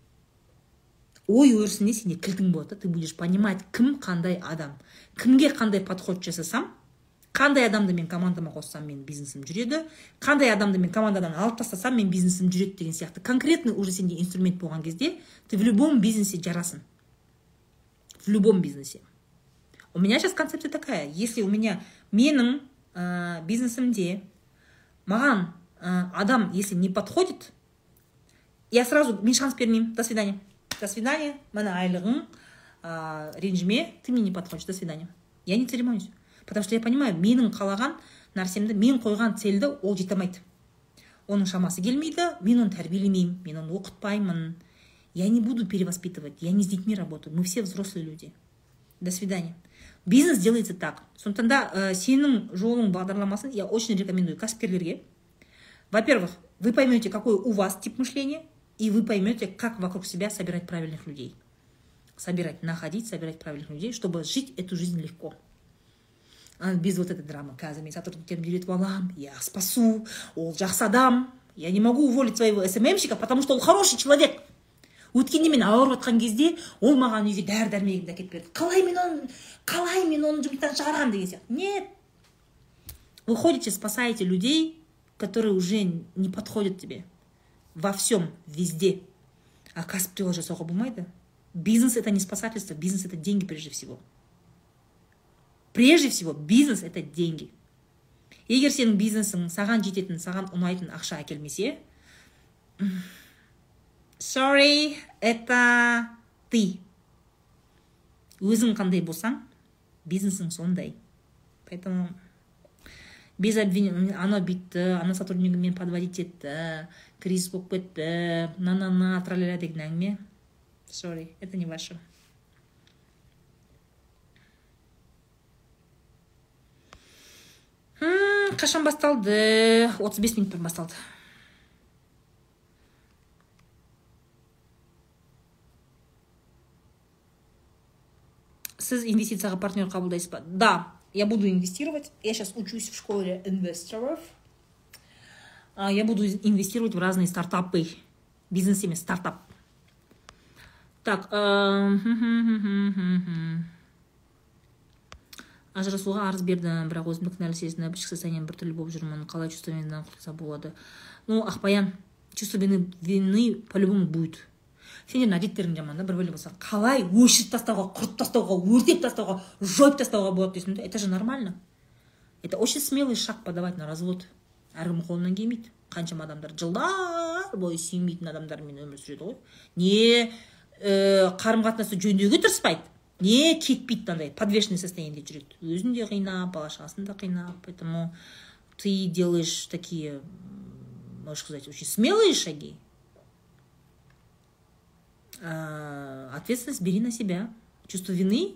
Speaker 1: ой өрісінде сенде кілтің болады. Ты будешь понимать, кім қандай адам, кімге қандай подход жасасам, қандай адамды мен командама қоссам, мен бизнесім жүреді, қандай адамды мен командадан алып тастасам, мен бизнесім жүреді деген сияқты. Конкретный уже сенде инструмент болған кезде, ты в любом бизнесе жарасың. В любом бизнесе. У меня сейчас концепция такая. Если у меня менің бизнесімде маған адам, если не подходит, я сразу, мен шанс бермеймін. До свидания. До свидания. Мына айлығың ренжіме, ты мне не подходишь. До свидания. Я не церемонюсь. Потому что я понимаю, менің қалаған нәрсемді, мен қойған цельді ол жете алмайды. Оның шамасы келмейді, мен оны тәрбиелемеймін, мен оны оқытпаймын. Я не буду перевоспитывать, я не с детьми работаю, мы все взрослые люди. До свидания. Бизнес делается так. Сондықтан да сенің жолың бағдарламасын я очень рекомендую кәсіпкерлерге. Во-первых, вы поймете, какой у вас тип мышления, и вы поймете, как вокруг себя собирать правильных людей. Собирать правильных людей, чтобы жить эту жизнь легко. Без вот этой драмы. Қазір мен сотрудниктерімді үйретіп алам, я спасу, ол жақсы адам. Я не могу уволить своего СММщика, потому что он хороший человек. Өткенде мен ауырып жатқан кезде ол маған үйге дәрі-дәрмегімді әкеліп берді. Қалай мен оны жұмыстан шығарам деген сияқты. Нет. Вы ходите, спасаете людей, которые уже не подходят тебе. Во всем, везде. А кәсіпте ол жасауға болмайды. Бизнес это не спасательство, бизнес это деньги прежде всего. Прежде всего, бизнес это деньги. Егер сенің бизнесің саған жететін, саған ұнайтын ақша әкелмесе, sorry, это ты. Өзің қандай болсаң, бизнесің сондай. Поэтому без обвинения, ана битті, ана сотруднигімен подводить етті, кризис болып кетті, на траля деген әңгіме. Sorry, это не ваше. Қашан басталды? 35 минуттан басталды. Сіз инвестицияға партнер қабылдайсыз ба? Да, я буду инвестировать. Я сейчас учусь в школе инвесторов. Я буду инвестировать в разные стартапы. Бизнес емес, стартап. Так. Ажырасуға арыз бердім, бірақ өзімді кінәлі сезініп, ішкі состоянием біртүрлі болып жүрмін. Қалай чувство вины құтылса болады? Ну, Ақбаян, чувство вины по-любому будет. Сендердің әдеттерің жаман да, бір бөлі болса, қалай өшіріп тастауға, құрып тастауға, өртеп тастауға, жойып тастауға болады дейсің. Это же нормально. Это очень смелый шаг подавать на развод. Әркім қолынан келмейді. Қаншама адамдар жылдар бойы сүймейтін адамдармен өмір сүреді ғой. Не қарым-қатынасы жөндеуге тырыспайды. Не кетпейді андай подвешенный состояниеде жүреді. Өзін де қинап, бала-шағасын да қинап. Поэтому ты делаешь такие, можешь сказать, очень смелые шаги. Ответственность бери на себя. Чувство вины.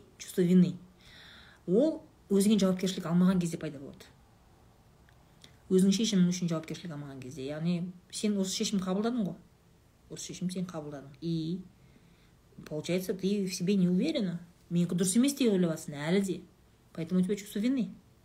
Speaker 1: Ол өзіңе жауапкершілік алмаған кезде пайда болады. Өзің шешімің үшін жауапкершілік алмаған кезде. Яғни сен осы шешім қабылдадың ғой. Осы шешім сен қабылдадың. И получается, ты в себе не уверена. Мен дұрыс емес деп ойлаватсың әлі де. Поэтому у тебя чувство вины.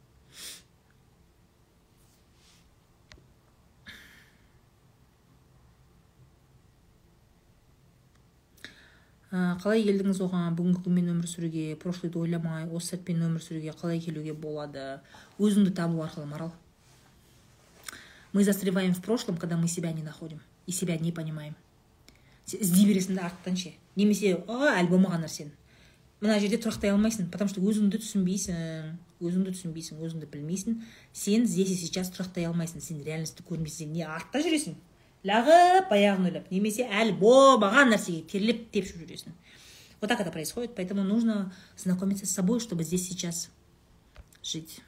Speaker 1: Қалай келдіңіз оған? Бүгінгі күнмен өмір сүруге, прошлойды ойламай, осы сәтпен өмір сүруге қалай келуге болады? Өзіңді табу арқылы, Марал. Мы застреваем в прошлом, когда мы себя не находим и себя не понимаем. Іздей бересің да арттан ше. Немесе, әлі болмаған нәрсен. Мына жерде тұрақтай алмайсың, потому что өзіңді түсінбейсің, өзіңді білмейсің. Сен здесь и сейчас тұрақтай алмайсың, сен реальностьті көрмейсің, не артта жүресің. Лағып, баяғын ойлап, немесе әлі болмаған нәрсеге терлеп тепшіп жүресің. Вот так это происходит, поэтому нужно знакомиться с собой, чтобы здесь сейчас жить.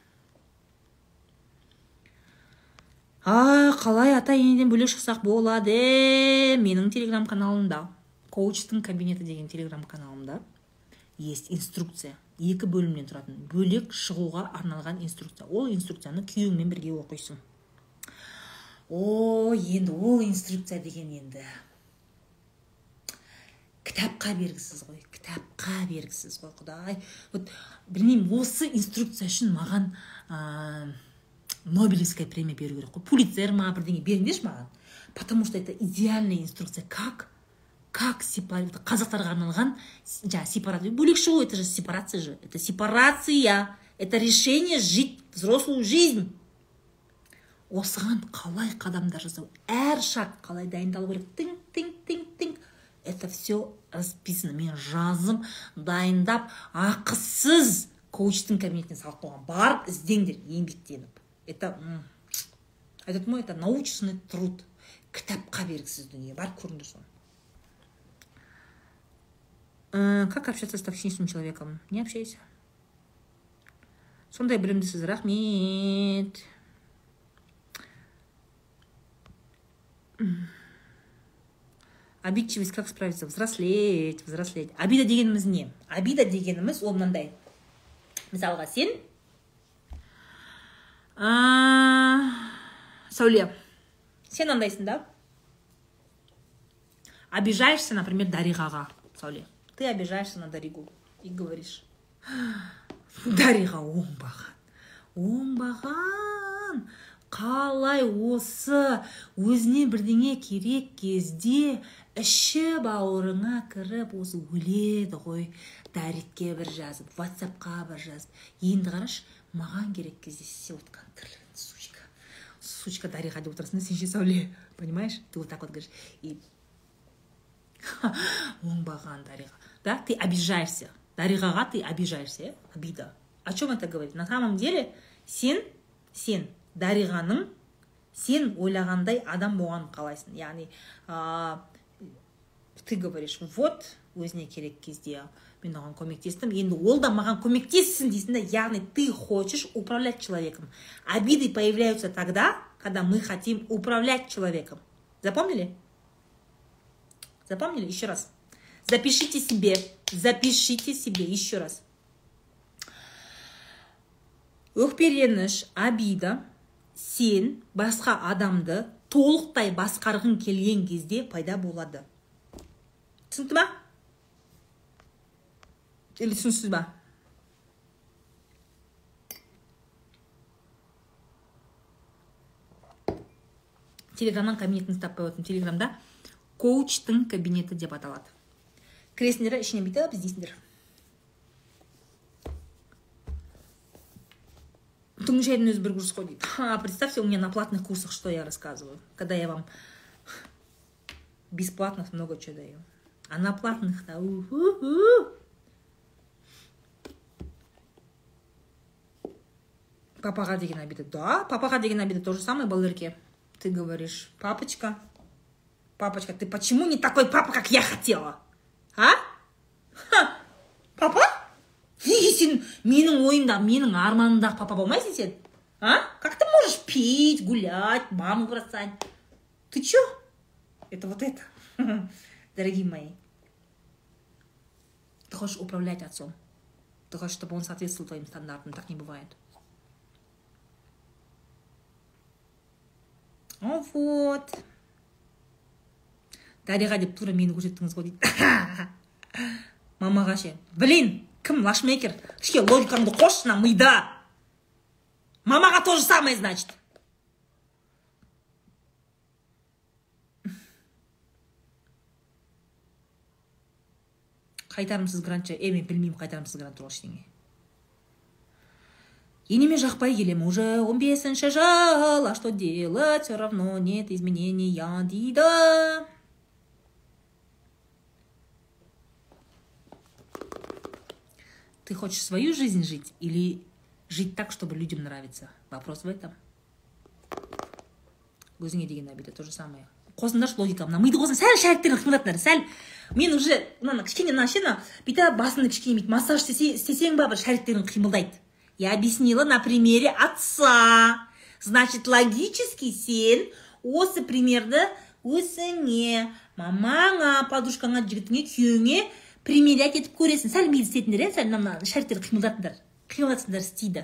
Speaker 1: Қалай ата-енеден бөлек шықсақ болады? Менің телеграм-каналымда, коучтың кабинеті деген телеграм-каналымда есть инструкция. 2 бөлімнен тұратын бөлек шығуға арналған инструкция. Ол инструкцияны күйеуіңмен бірге оқисың. Енді ол инструкция деген енді кітапқа бергісіз ғой. Құдай. Білмеймін, осы инструкция үшін маған Нобелевская премия беру керек қой. Пулитцер ма, бірдеңе беріңдерші маған. Потому что это идеальная инструкция. Как қазақтарға арналған сепарация. Бөлек шығу, это же сепарация же. Это сепарация. Это решение жить взрослую жизнь. Осыған қалай қадамдар жасау, әр шарт қалай дайындалу керек. Тың. Это все расписано. Мен жазым, дайындап, ақысыз коучтың кабинетіне салып қойған. Барып іздеңдер, еңбектеніп. Это научный труд. Кітапқа бергісіз дүние. Барып көріңдер соны. Как общаться с токсичным человеком? Не общайся. Сондай білімдісіз, рахмет. Обидчивость как справиться? Взрослеть. Обида дегеніміз не? Обида дегеніміз ол мынандай. Мысалға сен Сәуле, сен андайсың да? Обижаешься, например, Дариғаға. Сәуле, ты обижаешься на Даригу и говоришь: Дариға оңбаған. Қалай осы өзіне бірдеңе керек кезде іші бауырыңа кіріп осы өледі ғой. Дәритке бір жазып, WhatsApp-қа бір жазып. Енді қараш, маған керек кезде сен отқан тірлігін, сучка Дариға деп отырсың, сен ше Сәуле, понимаешь? Ты вот так вот говоришь. И оңбаған Дариға. Да, ты обижаешься. Дариғаға ты обижаешься, обида. О чем это говорит? На самом деле, сен Дариғаның сен ойлағандай адам болғанын қалайсың. Яғни, ты говоришь, вот, өзіне керек кезде мен оған көмектестім, енді ол да маған көмектессін дейсің да. Яғни, ты хочешь управлять человеком. Обиды появляются тогда, когда мы хотим управлять человеком. Запомнили? Запомнили? Еще раз. Запишите себе еще раз. Өкпереніш, обида, сен басқа адамды толықтай басқарғың келген кезде пайда болады. Түсінді ма? Или түсінсіз ба? Телеграмнан кабинетін таппай отырмын. Телеграмда коучтың кабинеті деп аталады. Кіресіңдер, ішіне бүйтіп іздейсіңдер. Тыңжайдың өзі бір курс қой дейді. Представьте, у меня на платных курсах что я рассказываю, когда я вам бесплатно много чего даю. А на платных-то папаға деген обида. Да, папаға деген обида то же самое, балерке. Ты говоришь: папочка, ты почему не такой папа, как я хотела? А? Папа? Сен менің ойымда, менің арманымдағы папа болмайсың сен? А? Как ты можешь пить, гулять, маму бросать? Ты чё? Это вот это. Дорогие мои. Ты хочешь управлять отцом. Ты хочешь, чтобы он соответствовал твоим стандартам. Так не бывает. О, вот. Дариға деп тура мені көрсеттіңіз ғой дейді. Мамаға ше. Блин, кім лашмейкер? Кішке логикаңды қош на мида. Мамаға то же самое, значит. Қайтарымсыз грант жай. Мен білмеймін қайтарымсыз грант туралы ештеңе. Енеме жақпай келем уже 15-ші жыл, а что делать, все равно нет изменения, дейді. Ты хочешь свою жизнь жить или жить так, чтобы людям нравиться? Вопрос в этом. Өзіңе деген обида то же самое. Қосындаршы логика. Мына миды қосын, сәл шәріктерін қимылдатындар, сәл. Мен уже кішкене бүйтіп басында кішкене бүйтіп массаж істесең ба, бір шәріктерін қимылдайды. Я объяснила на примере отца. Значит, логически сен осы примерді өзіңе, мамаңа, подушкаңа, жігітіңе, күйеуіңе примерять етіп көресің. Сәл мейіз істетіңдер, сәл мына шариктерді қимылдатсыңдар, істейді.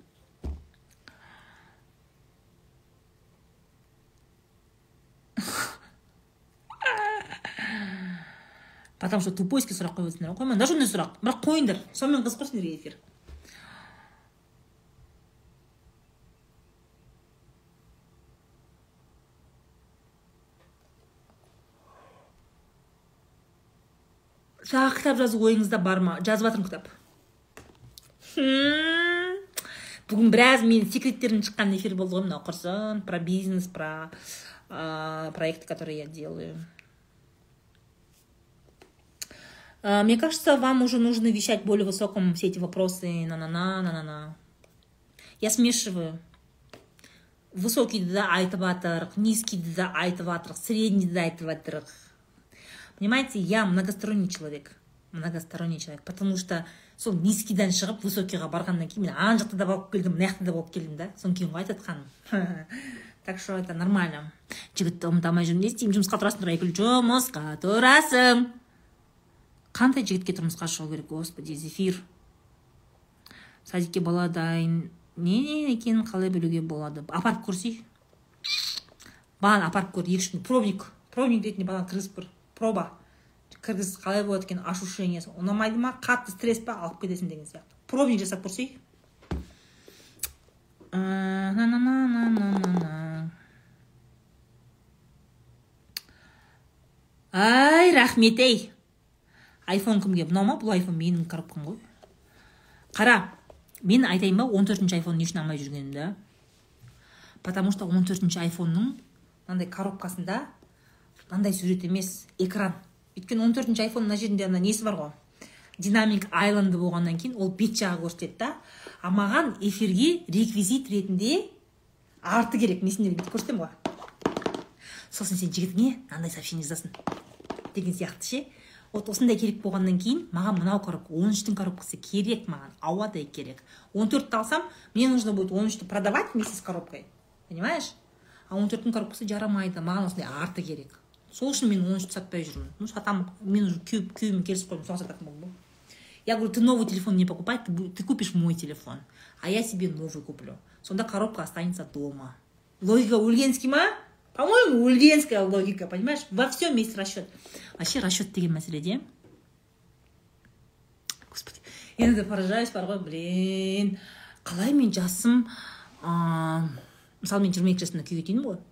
Speaker 1: Потому что тупойский сұрақ қойып өтсіңдер. Қоймаңдар сондай сұрақ. Бірақ қойыңдар. Сонымен қызық көрсіңдер эфир. Тағы кітап жазу ойыңызда бар ма? Жазып жатырмын кітап. Бүгін біраз менің секреттерім шыққан эфир болды ғой, мынау құрсын, про бизнес, про проекты, которые я делаю. Мне кажется, вам уже нужно вещать более высоком все эти вопросы. На-на-на. Я смешиваю. Высокий да айтып жатыр, низкий да айтып жатыр, средний да айтып жатыр. Понимаете, я многосторонний человек, потому что сол низкийден шығып высокийға барғаннан кейін мен ана жақта да болып келдім, мына жақта да болып келдім да, соны кейін ғой айтатқаным. Так что это нормально. Жігітті ұмытамай жүрмін, не істеймін, жұмысқа тұрасың, Айгүл, жұмысқа тұрасың. Қандай жігітке тұрмысқа шығу керек, господи, зефир. Садикке бала дайын не екенін қалай білуге болады? Апарып көрсей. Баланы апарып көр, екі үшін пробник ретінде баланы кіргізіп көр. Проба. Кіргіз қалай болады екен, ощущениесі. Ұнамайды ма, қатты стресс па, алып кетесің деген сияқты. Пробник жасап көрсей. Ай, рахмет ей. Айфон кімге? Бұнау ма? Бұл айфон менің коробкам ғой. Қара, мен айтайын ба 14-ші айфон не үшін алмай жүргенімді? Потому что 14-ші айфонның мынандай коробкасында мынандай сурет емес, экран. Өйткені 14-ші айфон мына жерінде несі бар ғой? Динамик айланды болғаннан кейін ол бет жағы көрсетеді да. А маған эфирге реквизит ретінде арты керек. Несінде көрсетем ғой. Сосын сен жігітіңе андай сообщение жазасың деген сияқты ше. Вот осындай керек болғаннан кейін маған мынау коробка, 13-тің коробкасы керек маған, ауадай керек. 14-ті алсам, мне нужно будет 13-ті продавать вместе с коробкой. Понимаешь? А 14-тің коробкасы жарамайды, маған осындай арты керек. Сол үшін мен 13-ті сатпай жүрмін. Ну, сатам, мен уже күйімін келісіп қойдым, соған сататын болдым. Я говорю, ты новый телефон не покупай, ты купишь мой телефон, а я себе новый куплю. Сонда коробка останется дома. Логика ульгенский ма? По-моему, ульгенская логика, понимаешь? Во всем есть расчет. Вообще расчет деген мәселеде. Господи, я иногда поражаюсь, порой, блин. Қалай мен жасым, мысалы мен 22 жасымда күйге деймін ғой.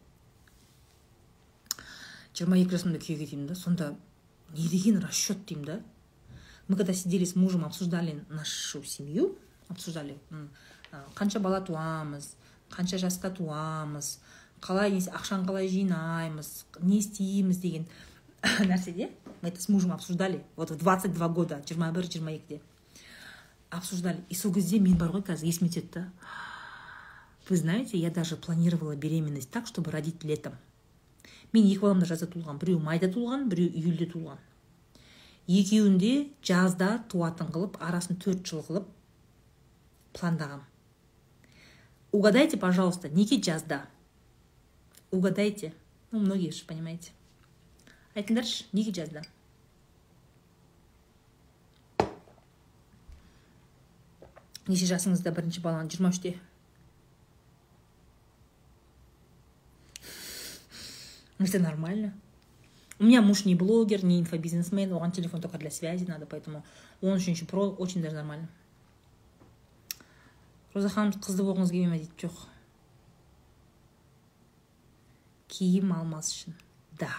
Speaker 1: 22 жасымда күйге деймін да, сонда не деген расчет деймін да. Мы когда сидели с мужем, обсуждали нашу семью, қанша бала туамыз, қанша жаста туамыз, қалай ақшаны қалай жинаймыз, не істейміз деген нәрседе. Мы это с мужем обсуждали. Вот в 22 года, 21-22-де обсуждали. И сол кезде мен бар ғой қазір есіме түседі да. Вы знаете, я даже планировала беременность так, чтобы родить летом. Мен екі баламда жазда туылған. Біреу майда туылған, біреу июльде туылған. Екеуінде жазда туатын қылып, арасын 4 жыл қылып пландағам. Угадайте, пожалуйста, неге жазда? Угадайте. Ну, многие же понимаете. Айтыңдаршы, неге жазда? Неше жасыңызда бірінші баланы? 23-те. Это нормально. У меня муж не блогер, не инфобизнесмен, он телефон только для связи надо, поэтому он еще про, очень даже нормально. Роза ханым қызды болғыңыз келмей ме дейді? Жоқ. Киім алмас үшін. Да.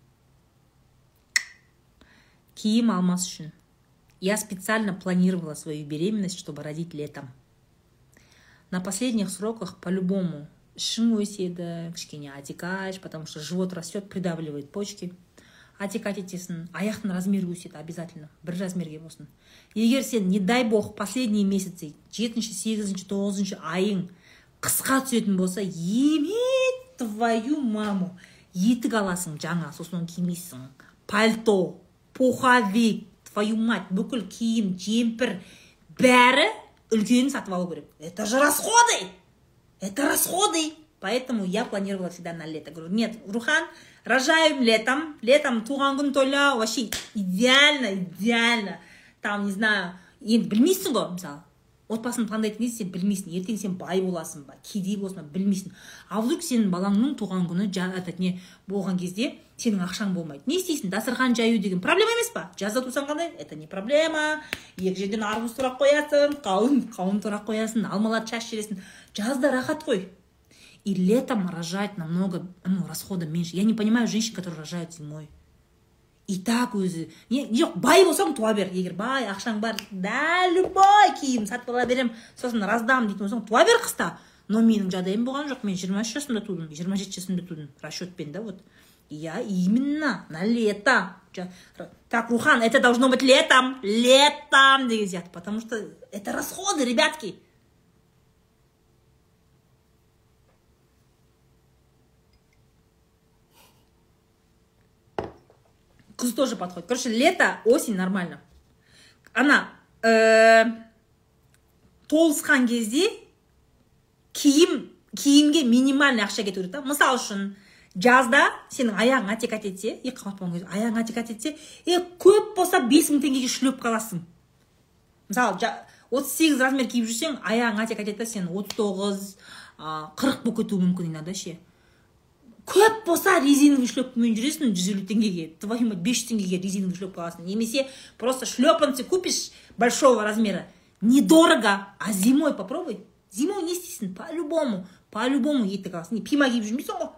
Speaker 1: Киім алмас үшін. Я специально планировала свою беременность, чтобы родить летом. На последних сроках по-любому ішің өседі, кішкене отекаешь, потому что живот растет, придавливает почки. Отекать етесің, аяқтың размері өседі обязательно, бір размерге болсын. Егер сен, не дай бог, последние месяцы, 7-ші, 8-ші, 9-ші айың қысқа түсетін болса, еме твою маму, етік аласың жаңа, сосын кимейсің. Пальто, пуховик, твою мать, бүкіл киім, жемпір, бәрі үлкенін сатып алу керек. Это же расходы! Это расходы! Поэтому я планировала всегда на лето. Говорю, нет, Рухан, рожаем летом. Летом туған күн тойлау, вообще идеально. Там, не знаю, енді білмейсің ғой, мысалы. Отбасын таңдайтын кезде сен білмейсің, ертең сен бай боласың ба, кедей боласың ба, білмейсің. А вдруг сенің балаңның туған күні не болған кезде сенің ақшаң болмайды. Не істейсің? Дастархан жаю деген проблема емес па? Жазда тусаң қандай? Это не проблема. Екі жерден арбуз турап қоясың, қауын турап қоясың, алмаларды шаш жересің. Жазда рахат қой. И летом рожать намного, расхода меньше. Я не понимаю женщин, которые рожают зимой. И так өзі жоқ, бай болсаң туа бер. Егер бай ақшаң бар, да любой киім сатып ала берем, сосын раздам дейтін болсаң туа бер қыста. Но менің жағдайым болған жоқ. Мен 23 жасымда тудым, 27 жасымда тудым, расчетпен, да, вот. Я именно на лето. Так, Рухан, это должно быть летом деген сияқты, потому что это расходы, ребятки. Куз тоже подходит. Короче, лето, осень нормально. Ана толысқан кезде киімге минимальный ақша кету керек та. Мысал үшін, жазда сенің аяғың атекат етсе, аяғың атекат етсе, көп болса 5000 теңгеге шлеп қаласың. Мысалы, 38 размер киіп жүрсең, аяғың атекат етсе, сен 39, 40 болып кетуі мүмкін иногда ше. Көп болса резиновый шлепкамен жүресің 150 теңгеге, твою мать 500 теңгеге резиновый шлеп қаласың. Немесе просто шлепанцы купишь большого размера. Недорого, а зимой попробуй. Зимой не істейсің, по-любому етті қаласың. Пима киіп жүрмейсің ғой.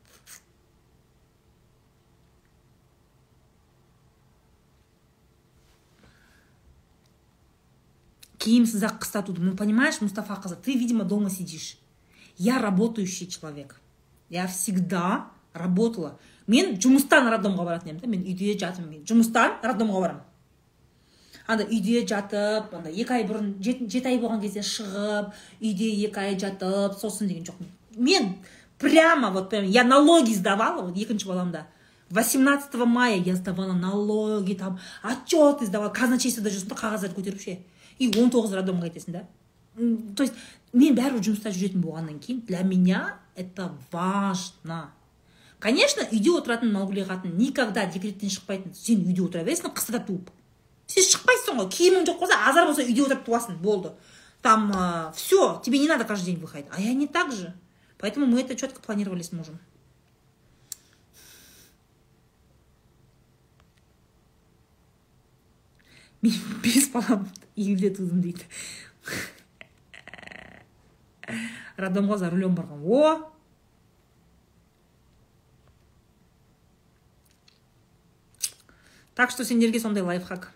Speaker 1: Киімсіз ақ қыста тудым. Ну, понимаешь, Мустафа Қаза, ты, видимо, дома сидишь. Я работающий человек. Я всегда работала. Мен жұмыстан роддомға баратын едім. Мен үйде жатым. Жұмыстан роддомға барам. Анда үйде жатып, анда 2 ай бұрын 7 ай болған кезде шығып, үйде 2 ай жатып, сосын деген жоқ. Мен прямо вот я налоги сдавала, вот екінші баламда. 18 мая я сдавала налоги, там отчеты сдавала, казначействода жүрсің, қағаздарды көтеріп ше. И 19 роддомға кетесің, да? То есть мен бәрібір жұмыста жүретін болғаннан кейін, для меня это важно. Конечно, үйде отыратын Маугли қатын никогда декреттен шықпайтын. Сен үйде отыра бересің, қыста туып. Сен шықпайсың ғой, киімің жоқ болса, азар болса үйде отырып туасың, болды. Там все, тебе не надо каждый день выходить. А я не так же. Поэтому мы это четко планировали с мужем. Мен 5 балам июльде тудым дейді. Роддомға за рулем барған. О! Так что сендерге сондай лайфхак.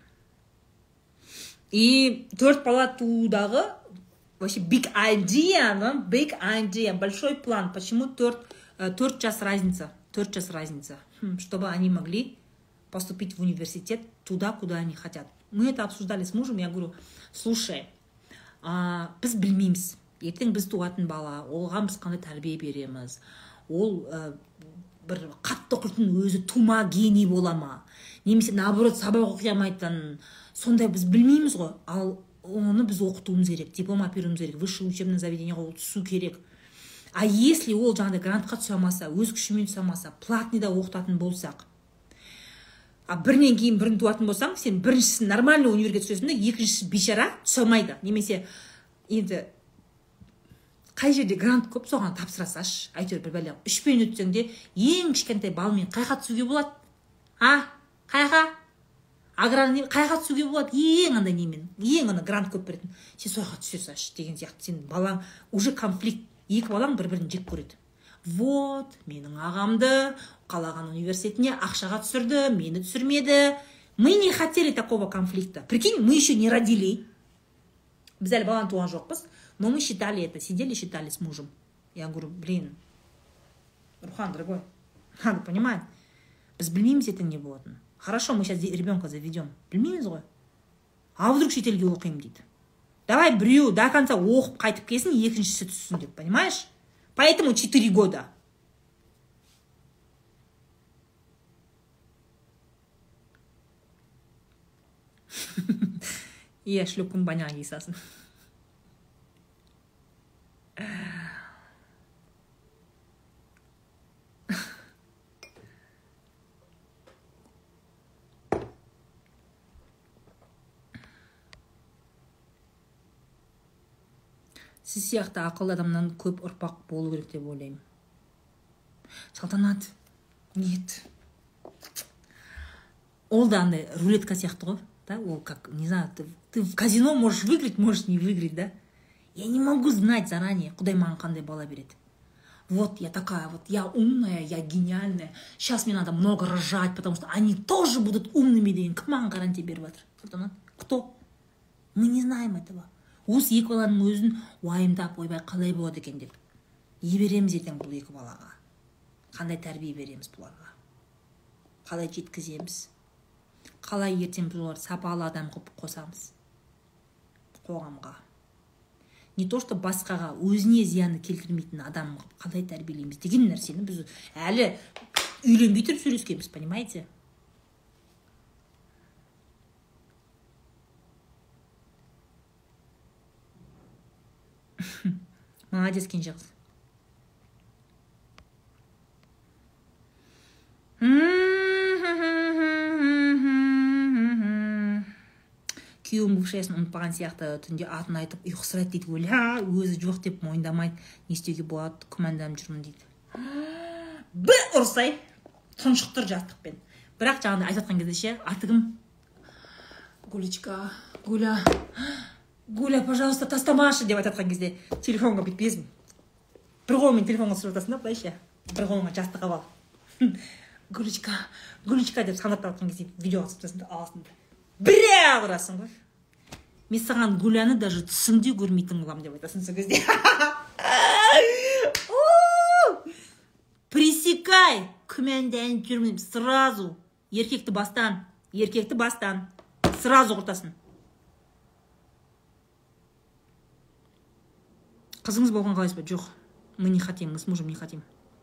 Speaker 1: И 4 бала туудағы вообще big idea, большой план. Почему 4 жас разница? 4 жас разница. Чтобы они могли поступить в университет туда, куда они хотят. Мы это обсуждали с мужем. Я говорю, слушай, біз білмейміз. Ертең біз туатын бала, оған біз қандай тәрбие береміз. Ол бір қатты оқитын өзі тума гений бола ма? Немесе наоборот сабақ оқи алмайтын. Сондай біз білмейміз ғой. Ал оны біз оқытуымыз керек, диплом беруіміз керек, высшее учебное заведениеға түсу керек. А если ол жаңағыдай грантқа түсе алмаса, өз күшімен түсе алмаса, платныйда оқытатын болсақ, бірінен кейін бірін туатын болсаң, сен біріншісін нормальный универге түсесің де, екіншісі бейшара түсе алмайды. Немесе енді қай жерде грант көп, соған тапсырасаш, әйтеуір бір бәле 3 пен өтсең де, ең кішкентай балмен қайға түсуге болады? Қайға? Аграрный қайға түсуге болады? Ең андай немен, ең ана грант көп беретін. Сен соға түсесаш деген сияқты. Сен балаң уже конфликт, екі балаң бір-бірін жек көреді. Вот, менің ағамды қалаған университетіне ақшаға түсірді, мені түсірмеді. Мы не хотели такого конфликта. Прикинь, мы еще не родили. Біз әлі баланы туған жоқпыз, но мы считали это, сидели, считали с мужем. Я говорю, блин, Рухан, дорогой, надо понимать, біз білмейміз ертең не болатынын. Хорошо, мы сейчас ребенка заведем. Білмейміз ғой. А вдруг шетелге оқимын дейді. Давай біреу до конца оқып қайтып келсін, екіншісі түссін деп, понимаешь? Поэтому 4 года. Иә, шлепкін баняға кисасын. Сіз сияқты ақылды адамнан көп ұрпақ болу керек деп ойлаймын. Салтанат, нет. Ол да андай рулетка сияқты ғой, да? Ол как, не знаю, ты в казино можешь выиграть, можешь не выиграть, да? Я не могу знать заранее, Құдай маған қандай бала береді. Вот я такая, вот я умная, я гениальная. Сейчас мне надо много рожать, потому что они тоже будут умными деген. Кім маған гарантия беріп жатыр? Салтанат, кто? Мы не знаем этого. Осы екі баланың өзін уайымдап, ойбай қалай болады екен деп. Не береміз ертең бұл екі балаға? Қандай тәрбие береміз бұларға? Қалай жеткіземіз? Қалай ертең бұлар сапалы адам қылып қосамыз қоғамға? Не то, что басқаға өзіне зияны келтірмейтін адам қалай тәрбиелейміз деген нәрсені біз әлі үйленбей тұрып сөйлескенбіз, понимаете? Молодец, кенже қыз. Күйеуім бывшаясын ұмытпаған сияқты түнде атын айтып ұйқысырайды дейді. Өлә, өзі жоқ деп мойындамайды. Не істеуге болады, күмәнданып жүрмін дейді. Бір ұрсай, тұншықтыр жастықпен. Бірақ жаңағыдай айтып жатқан кезде ше, аты кім? Гулечка, Гуля, пожалуйста, тастамашы деп айтып жатқан кезде телефонға бүйтпесін. Бір қолмен телефонға түсіріп жатасың да, былайша. Бір қолыңа жастық ал. Гулечка деп санаттап жатқан кезде видеоға түсіріп жатасың да, аласың. Бір-ақ ұрасың ғой. Мен саған Гуляны даже түсіңде көрмейтін қылам деп айтасың сол кезде. Пресекай, күмәнданып жүрмін, сразу. Еркекті бастан, сразу құртасың. Қызыңыз болған қалайсыз ба? Жоқ, мы не хотим, мы с мужем не хотим.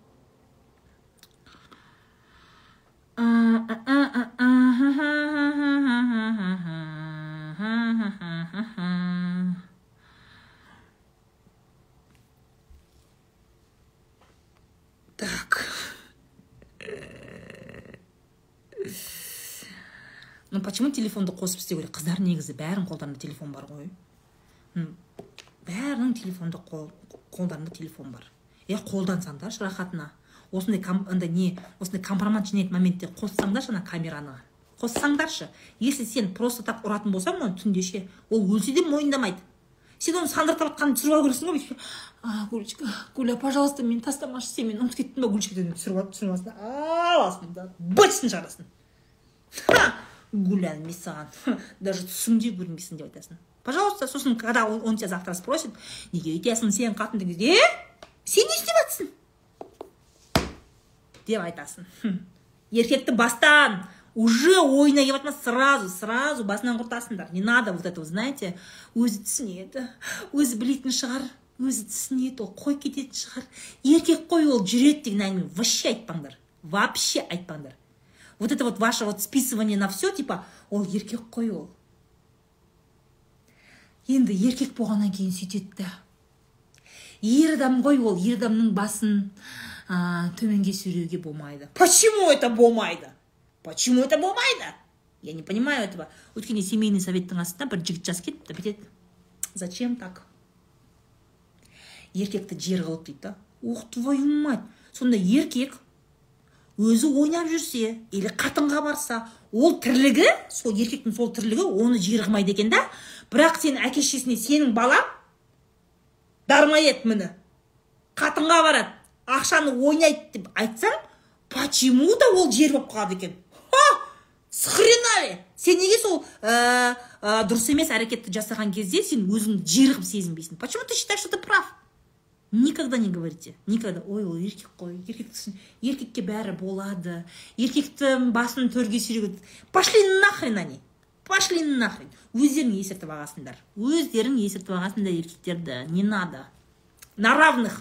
Speaker 1: Так. Ну, почему телефонды қосып істеу керек? Қыздар негізі бәрінің қолдарында телефон бар ғой. Бәрінің телефонды қолдарында телефон бар. Қолдансаңдаршы рахатына. Осындай компромат жинайтын моментте қоссаңдаршы ана камераны. Қоссаңдаршы. Если сен просто так ұратын болсаң, оны түндеше, ол өлсе де мойындамайды. Сен оны сандыртып жатқанын түсіріп алу керексің ғой. Гуля, пожалуйста, мені тастамашы, сен мені ұмытып кеттің ба, Гулечкадан түсіріп аласың. Аласың да, бычсын жарасың. Гулян, мен саған даже түсіңде көрмейсің деп айтасың. Пожалуйста, сосын, когда он тебя завтра спросит, неге өйтесің, сен қатын дегенде, сен не істеп жатсың? Деп айтасың. Еркекті бастан, уже ойына келіп жатма, сразу басынан құртасыңдар. Не надо вот этого, знаете, өзі түсінеді, өзі білетін шығар, өзі түсінеді, ол қой кететін шығар. Еркек қой ол жүреді деген әңгіме вообще айтпаңдар. Вот это вот ваше вот списывание на все, типа, ол еркек қой ол. Енді еркек болғаннан кейін сөйтеді да. Ер адам ғой ол, ер адамның басын төменге сүйреуге болмайды. Почему это болмайды? Я не понимаю этого. Өткенде семейный советтің астында бір жігіт жас кетті, бітеді. Зачем так? Еркекті жер қылып дейді да. Ух, твою мать. Сонда еркек өзі ойнап жүрсе, или қатынға барса, ол тірлігі, сол еркектің сол тірлігі оны жер қылмайды екен да. Бірақ сен әке-шешесіне сенің балам дармайет мені. Қатынға барады, ақшаны ойнайды деп айтсаң, почему-то ол жер болып қалады екен. Схренали! Сен неге сол дұрыс емес әрекетті жасаған кезде сен өзің жер қылып сезінбейсің? Почему ты считаешь, что ты прав? Никогда не говорите. Никогда. Ой, ол еркек қой. Еркекке бәрі болады. Еркектің басын төрге сүйрегеді. Пошли нахрен они. Пошли нахрен. Өздерің есіртіп ағасыңдар. Еркектерді. Не надо. На равных.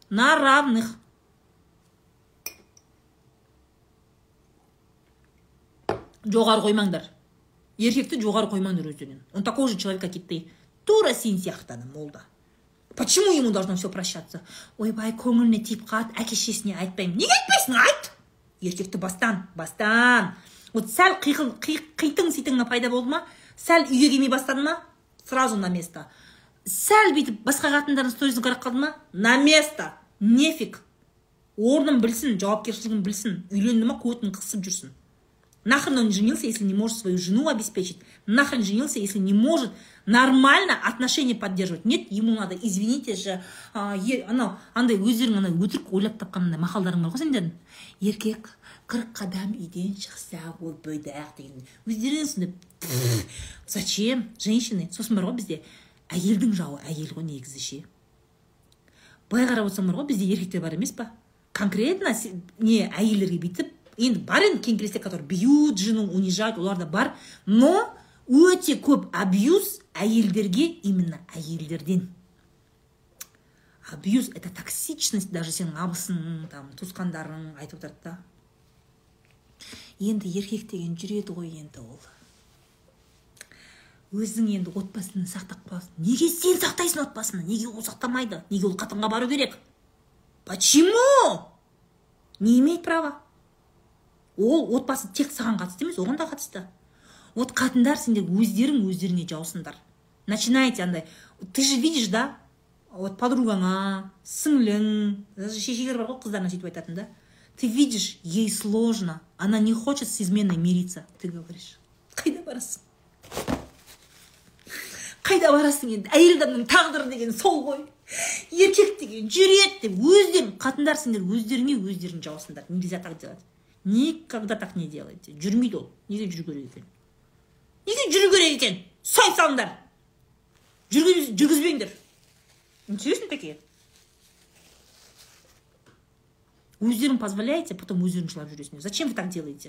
Speaker 1: Жоғары қоймаңдар. Еркекті жоғары қоймаңдар өздерінен. Он такой же человек, как и ты. Тура сен сияқты адам ол да. Почему ему должно все прощаться? Ойбай, көңіліне тиіп қалады, әке-шешесіне айтпаймын. Неге айтпайсың? Айт! Еркекті бастан. Вот сәл қитың-ситыңна пайда болды ма? Сәл үйге келмей бастады ма? Сразу на место. сәл бүйтіп басқа қатындардың сторисін қарап қалды ма, на место, нефиг. Орнын білсін, жауапкершілігін білсін, үйленді ма қуетін қысып жүрсін. Нахрен он женился, если не может свою жену обеспечить? Нахрен женился, если не может нормально отношения поддерживать? Нет, ему надо, извините же, андай өздерің андай өтірік ойлап тапқандай мақалдарың бар ғой сендердің. Еркек 40 қадам үйден шықса ол бойдақ деген. Өздерің сонда зачем? Женщины, сосын бар ғой бізде әйелдің жауы әйел ғой негізі ше. Былай қарап отырсаң бар ғой бізде еркектер бар емес па? Конкретно не әйелдерге бүйтіп, енді бар енді кеңкелестер, которые бьют жену, унижают, олар да бар, но өте көп абьюз әйелдерге именно әйелдерден. Абьюз это токсичность, даже сенің абысың, там, туысқандарың айтып отырды да. Енді еркек деген жүреді ғой енді ол. Өзің енді отбасыны сақтап қаласың. Неге сен сақтайсың отбасыны? Неге ол сақтамайды? Неге ол қатынға бару керек? Почему? Не имеет права. Ол отбасы тек саған қатысты емес, оған да қатысты. Вот қатындар сендер өздеріңе жаусыңдар. Начинайте андай. Ты же видишь, да? Вот подругаңа, сіңлің, даже шешелер бар ғой қыздарына сөйтіп айтатын да. Ты видишь, ей сложно. Она не хочет с изменой мириться. Ты говоришь. Қайда барасың? Қайда барасың енді? Әйел адамның тағдыры деген сол ғой. Еркек деген жүреді деп өздерің, қатындар сендер өздерің жаусыңдар. Нельзя так делать. Никогда так не делайте. Жүрмейді ол. Неге жүру керек екен? Неге жүру керек екен? Сой салыңдар. Жүргізбеңдер. Интересно такие. Өздерің позволяете, потом өздерің жылап жүресіңдер. Зачем вы так делаете?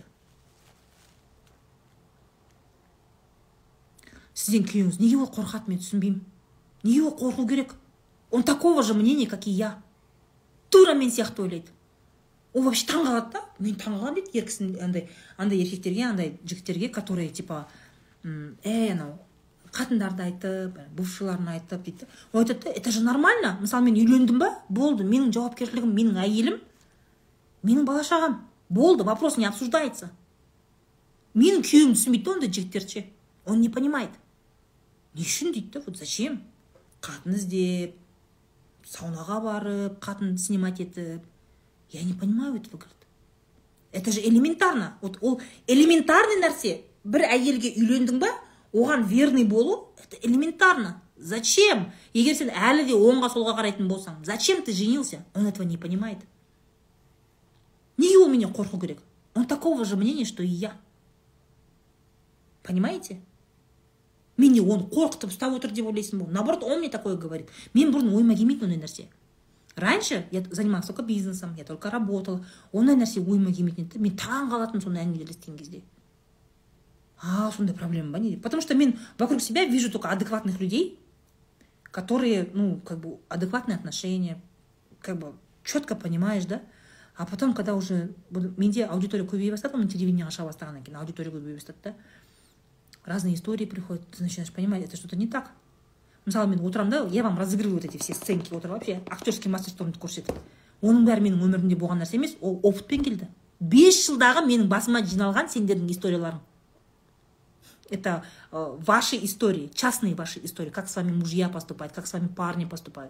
Speaker 1: Сізден күйеуіңіз, неге ол қорқады, мен түсінбеймін. Неге ол қорқу керек? Он такого же мнения, как и я. Тура мен сияқты ойлайды. Ол вообще таң қалады да. Мен таң қалам дейді еркісін андай еркектерге, андай жігіттерге, которые типа анау қатындарды айтып, бывшыларын айтып дейді. Ол айтады, это же нормально. Мысалы мен үйлендім ба? Болды, менің жауапкершілігім, менің әйелім, менің бала-шағам. Болды, вопрос не обсуждается. Менің күйеуім түсінбейді ондай жігіттерше. Он не понимает. Не үшін дейді, вот зачем? Қатын іздеп, саунаға барып, қатын снимать етіп. Я не понимаю этого, говорит. Это же элементарно. Вот ол элементарный нәрсе. Бір әйелге үйлендің ба, оған верный болу, это элементарно. Зачем? Егер сен әлі де оңға солға қарайтын болсаң, зачем ты женился? Он этого не понимает. Неге ол менен қорқу керек? Он такого же мнения, что и я. Понимаете? Мені он қорқытып ұстап отыр деп ойлайсың бұл. Наоборот, он мне такое говорит. Мен бұрын ойыма келмейтін ондай нәрсе. Раньше я занималась только бизнесом, я только работала. Ондай нәрсе ойыма келмейтін еді. Мен таң қалатын сондай әңгімелер естіген кезде. Сондай проблема ба не? Потому что мен вокруг себя вижу только адекватных людей, которые, адекватные отношения, четко понимаешь, да? А потом, когда уже менде аудитория көбейе бастады, мен телевидениеға шыға бастағаннан кейін аудитория көбейе бастады, да? Разные истории приходят, ты начинаешь понимать, это что-то не так. Мысалы, мен отырам да, я вам разыгрываю вот эти все сценки, отырып вообще актерский мастерствомды көрсетіп. Оның бәрі менің өмірімде болған нәрсе емес, ол опытпен келді. 5 жылдағы менің басыма жиналған сендердің историяларың. Это ваши истории, частные ваши истории, как с вами мужья поступают, как с вами парни поступают.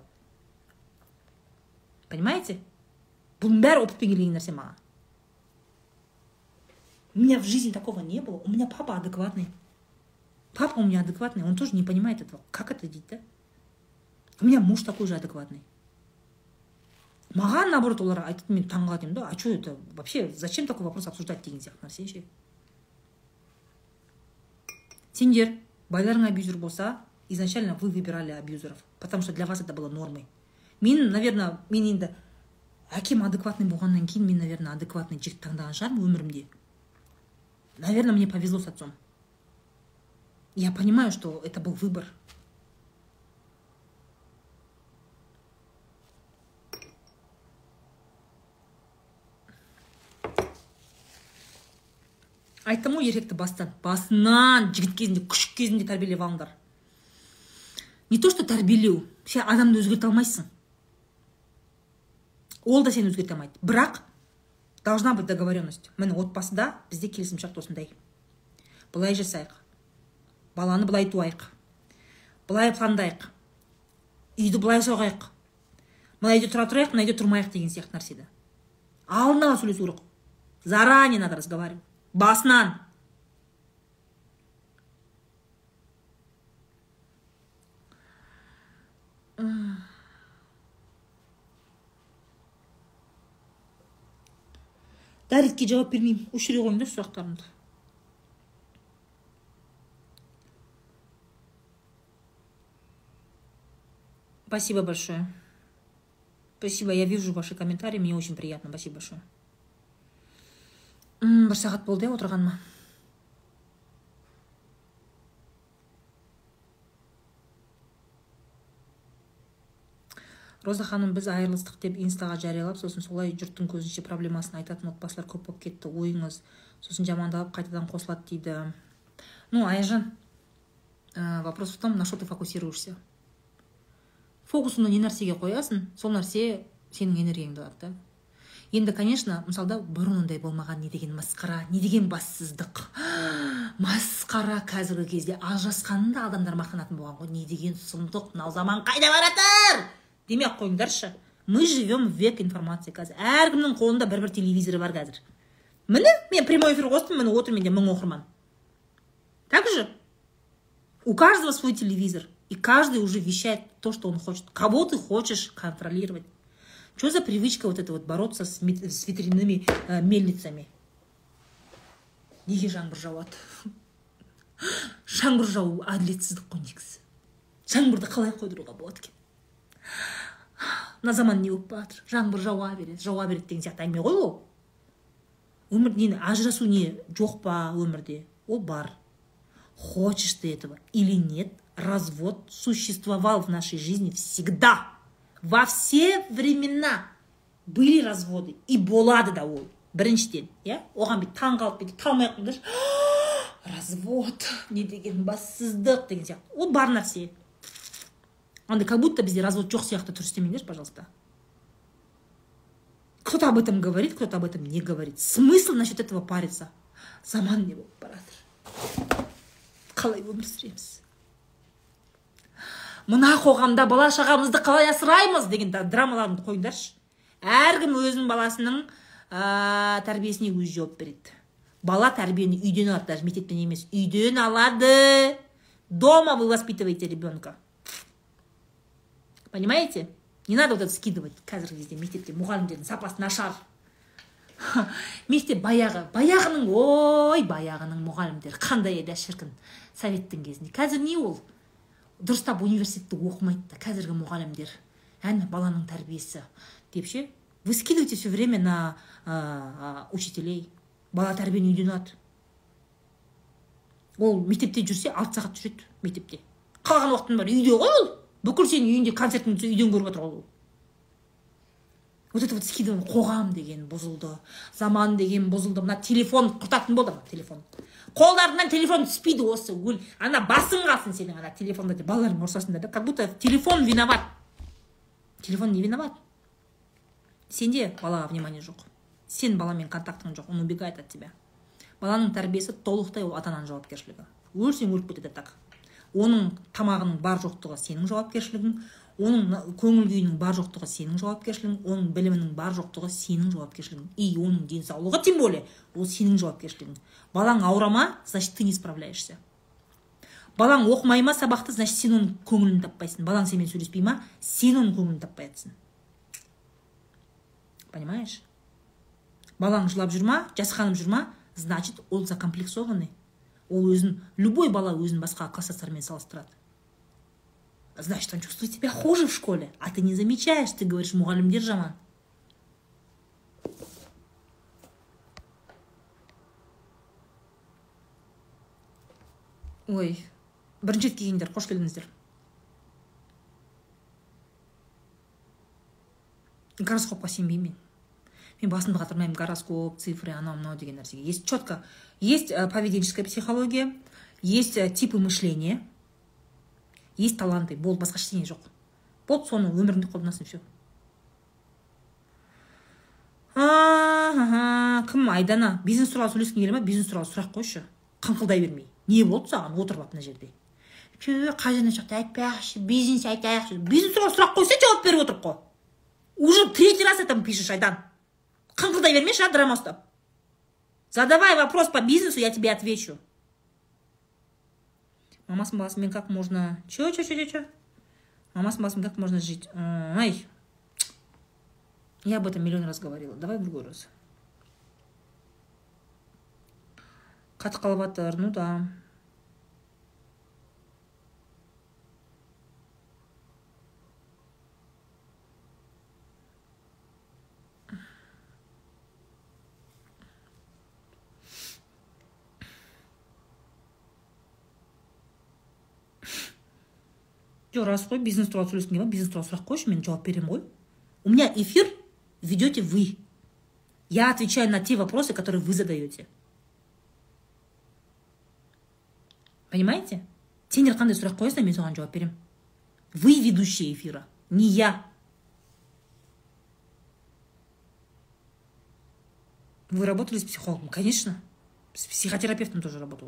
Speaker 1: Понимаете? Бұның бәрі опытпен келген нәрсе маған. У меня в жизни такого не было. У меня папа адекватный. Папа у меня адекватный, он тоже не понимает этого. Как это делать, да? У меня муж такой же адекватный. Маған, наоборот, олар айтып, мен таң қалдым, да? А что это? Вообще, зачем такой вопрос обсуждать деген сияқты нәрсе ше? Сендер, байларың абьюзер болса, изначально вы выбирали абьюзеров, потому что для вас это было нормой. Мен, наверное, енді әкем адекватный болғаннан кейін, мен, наверное, адекватный жігіт таңдаған шығармын өмірімде. Наверное, мне повезло с отцом. Я понимаю, что это был выбор. Айттым ғой, еркекті басынан жігіт кезінде, күшік кезінде тәрбиелеп алыңдар. Не то, что тәрбиелеу, сен адамды өзгерте алмайсың. Ол да сені өзгерте алмайды. Бірақ должна быть договоренность. Міне отбасыда бізде келісімшарт осындай. Былай жасайық. Баланы былай туайық. Былай пландайық. үйді былай соғайық, мына үйде тұра тұрайық, мына үйде тұрмайық деген сияқты нәрседе. Алдын ала сөйлесу керек. Заранее надо разговаривать. Басынан. Даритке жауап бермеймін. Өшіре қойыңдар сұрақтарымды. Спасибо большое. Спасибо, я вижу ваши комментарии, мне очень приятно. Спасибо большое. Бір сағат болды отырғаныма. Роза ханым, біз айырылыстық деп инстаға жариялап, сосын солай жұрттың көзінше проблемасын айтатын отбасылар көп болып кетті. Ойыңыз, сосын жамандалып қайтадан қосылады дейді. Ну, Аяжан, вопрос в том, на что ты фокусируешься. Фокусыңды не нәрсеге қоясың, сол нәрсе сенің энергияңды алады да. Енді, конечно, мысалда бұрынындай болмаған, не деген масқара, не деген бассыздық. Масқара қазіргі кезде ажырасқанында адамдар мақтанатын болған ғой. Не деген сұмдық, мынау заман қайда баратыр? Демей ақ қойыңдаршы. Мы живем в век информации қазір. Әркімнің қолында бір телевизоры бар қазір. Міне, мен прямой эфир қостым, міне отыр менде 1000 оқырман. Так же? У каждого свой телевизор. И каждый уже вещает то, что он хочет. Кого ты хочешь контролировать. Что за привычка вот это вот бороться с ветряными мельницами? Неге жаңбыр жауады? Жаңбыр жауы әділетсіздік қой негізі. Жаңбырды қалай қойдыруға болады екен? Мына заман не болып жатыр? Жаңбыр жауа береді деген сияқты әңгіме ғой ол. Өмірде ажырасу не жоқ па өмірде? Ол бар. Хочешь ты этого или нет, развод существовал в нашей жизни всегда. Во все времена были разводы. И болады да ол. Біріншіден, оған бет таң қалып бет талмай қойыңдар. Развод, не деген бассыздық деген сияқты. Ол бар нәрсе. Андай как будто бізде развод жоқ сияқты түр істемеңдер, пожалуйста. Кто-то об этом говорит, кто-то об этом не говорит. Смысл насчет этого париться? Заман не болып баратыр. Қалай өмір сүреміз? Мына қоғамда бала шағамызды қалай асыраймыз деген драмаларымды қойыңдаршы. Әркім өзінің баласының тәрбиесіне өзі жауап береді. Бала тәрбиені үйден алады, даже мектептен емес, үйден алады. Дома вы воспитываете ребенка. Понимаете? Не надо вот это скидывать. Қазіргі кезде мектепте мұғалімдердің сапасы нашар. Мектеп баяғының мұғалімдер қандай еді шіркін советтің кезінде. Қазір не ол? Дұрыстап университетті оқымайды да қазіргі мұғалімдер. Әне баланың тәрбиесі деп ше. Вы скидываете все время на учителей. Бала тәрбиені үйден алады. Ол мектепте жүрсе 6 сағат жүреді мектепте. Қалған уақытын бар үйде ғой ол. Бүкіл сен үйінде концертін үйден көріп отыр ол. Вот это вот скидывание, қоғам деген бұзылды, заман деген бұзылды. Мына телефон құртатын болды ма, телефон. Қолдарынан телефон түспейді осы. Ана басың қалсын сенің ана телефонда деп балалардың ұрсасында да. Как будто телефон виноват. Телефон не виноват. Сенде балаға внимание жоқ. Сен баламен контактың жоқ, он убегает от тебя. Баланың тәрбиесі толықтай ол ата-ананың жауапкершілігі. Өлсең өліп кетеді так. Оның тамағының бар жоқтығы сенің жауапкершілігің, оның көңіл күйінің бар жоқтығы сенің жауапкершілігің, оның білімінің бар жоқтығы сенің жауапкершілігің. И оның денсаулығы тем более, ол сенің жауапкершілігің. Балаң ауырама, значит, ты не справляешься. Балаң оқымай ма сабақты, значит, сен оның көңілін таппайсың. Балаң сенімен сөйлеспей ма, сен оның көңілін таппай жатсың. Понимаешь? Балаң жылап жүрма, жасқанып жүрма, значит, ол закомплексованный. Ол өзін, любой бала өзін басқа класстастарымен салыстырады. Значит, он чувствует себя хуже в школе, а ты не замечаешь, ты говоришь, мұғалімдер жаман. Ой, бірінші рет келгендер, қош келдіңіздер. Гороскопқа сенбеймін. Мен басымды қатырмаймын, гороскоп, цифры, анау-мынау деген нәрсеге. Есть четко, есть поведенческая психология, есть типы мышления, есть таланты. Бол, басқа ештеңе жоқ. Бол, соны өміріңде қолданасың, все. Кім Айдана? Бизнес туралы сөйлескің келе ме? Бизнес туралы сұрақ қойшы. Қаңқылдай бермей. Не болды саған? Отырып алып мына жерде. қай жерден шықты, айтпайықшы, бизнес айтайықшы. Бизнеске сұрақ қойса, жауап беріп отырып қой. Уже третий раз это пишешь, Айдан. Қыңқылдай бермеші, драма ұстап. Задавай вопрос по бизнесу, я тебе отвечу. Мама с басом, как можно... Чё? Мама с басом, как можно жить? Ай. Я об этом миллион раз говорила. Давай в другой раз. Қатып қалып жатыр, ну да. Жоқ, рас қой, бизнес туралы сөйлескенге ма? Бизнес туралы сұрақ қойшы, мен жауап беремін ғой. У меня эфир ведете вы. Я отвечаю на те вопросы, которые вы задаете. Понимаете? Сендер қандай сұрақ қойсаң, мен соған жауап беремін. Вы ведущие эфира, не я. Вы работали с психологом? Конечно. С психотерапевтом тоже работала.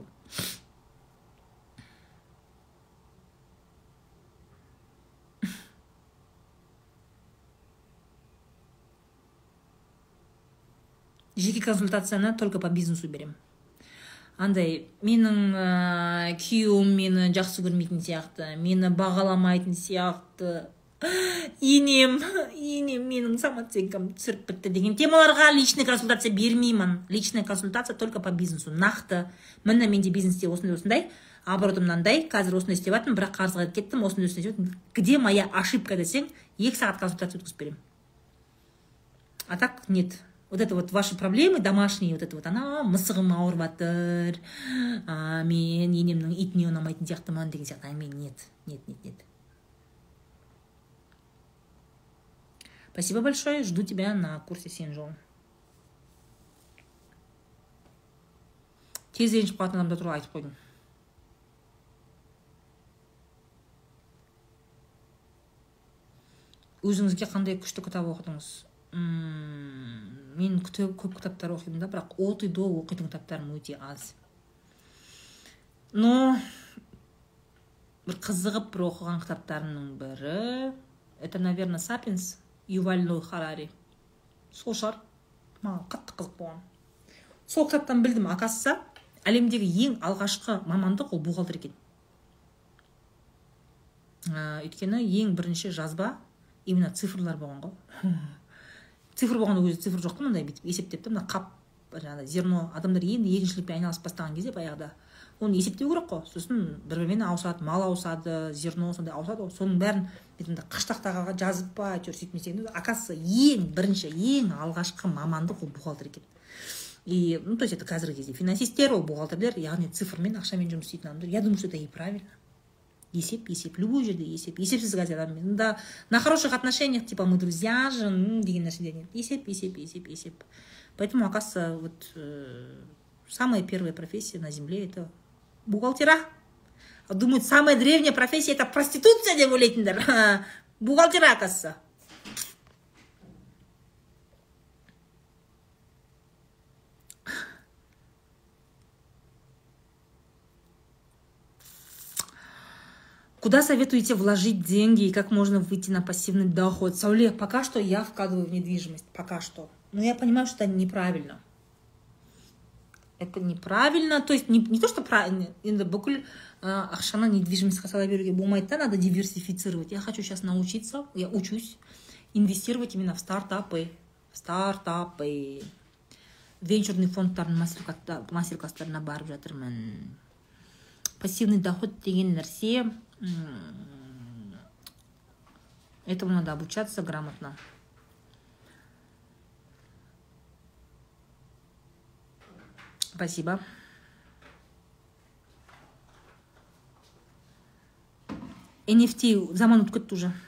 Speaker 1: Жеке консультацияны только по бизнесу берем. Андай, менің күйеуім мені жақсы көрмейтін сияқты, мені бағаламайтын сияқты, енем менің самооценкам түсіріп бітті деген темаларға личный консультация бермеймін. Личная консультация только по бизнесу. Нақты, міне менде бизнесте осындай, оборотым мынандай, қазір осындай істеп жатырмын, бірақ қарызға кеттім, осындай істеп жатырмын. Где моя ошибка десең, 2 сағат консультация өткізіп беремін. А так нет. Вот это вот ваши проблемы домашние, вот это вот, ана мысығым ауырып жатыр, мен енемнің итіне ұнамайтын сияқтымын деген сияқты. Мен нет. Спасибо большое, жду тебя на курсе Сенжол. Тез ренжіп қалатын адамдар туралы айтып қойдым. Өзіңізге қандай күшті кітап оқыдыңыз? Мен көп кітаптар оқидым да, бірақ от и до оқитын кітаптарым өте аз. Но бір қызығып бір оқыған кітаптарымның бірі, это, наверное, Сапиенс, Юваль Ноа Харари. Сол шығар, маған қатты қызық болған. Сол кітаптан білдім, оказывается, әлемдегі ең алғашқы мамандық ол бухгалтер екен. Өйткені ең бірінші жазба именно цифрлар болған ғой. Цифр болған өзі цифр жоқ, мындай бүйтіп есептепті, мына қап, зерно, адамдар енді егіншілікпен айналысып бастаған кезде баяғыда оны есептеу керек қой. Сосын бір-бірімен ауысады, мал ауысады, зерно сондай ауысады, соның бәрін қыштақтаға жазып па, сөйтмесең, оказывается, ең бірінші, ең алғашқы мамандық ол бухгалтер екен. И, то есть это қазіргі кезде финансисттер, ол бухгалтерлер, яғни цифрмен, ақшамен жұмыс істейтін адамдар. Я думаю, что это и правильно. Есеп, любой жерде есеп. Есепсіз қазір адаммен. Да, на хороших отношениях, типа мы друзья же, деген нәрседе нет. Есеп. Поэтому, оказывается, вот самая первая профессия на земле это бухгалтера. Думают, самая древняя профессия это проституция, деп ойлайтындар. Бухгалтера, оказывается. Куда советуете вложить деньги и как можно выйти на пассивный доход? Сауле, пока что я вкладываю в недвижимость. Пока что. Но я понимаю, что это неправильно. Это неправильно. То есть не то, что правильно. Бүкіл ақшаны недвижимостьқа сала беруге болмайды да, надо диверсифицировать. Я хочу сейчас научиться, я учусь инвестировать именно в стартапы. Венчурный фондтардың мастер-класстарына барып жатырмын. Пассивный доход деген нәрсе, этому надо обучаться грамотно. Спасибо. NFT заман өтіп кетті уже.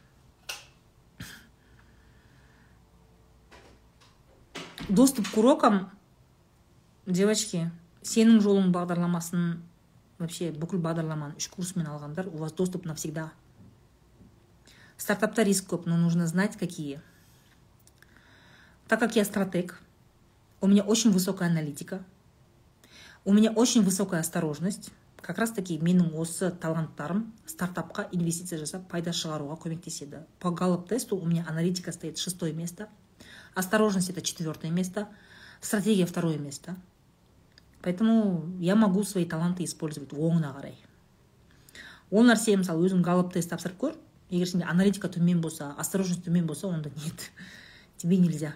Speaker 1: Доступ к урокам, девочки, сенің жолың бағдарламасын, вообще бүкіл бағдарламаны 3 курсымен алғандар, у вас доступ навсегда. Стартапта риск көп, но нужно знать, какие. Так как я стратег, у меня очень высокая аналитика, у меня очень высокая осторожность, как раз таки менің осы таланттарым стартапқа инвестиция жасап пайда шығаруға көмектеседі. По галлоп-тесту у меня аналитика стоит 6 место, осторожность это 4 место, стратегия 2 место. Поэтому я могу свои таланты использовать оңына қарай. Ол нәрсе, мысалы, өзің галлоп-тест тапсырып көр, егер сенде аналитика төмен болса, осторожность төмен болса, онда нет, тебе нельзя.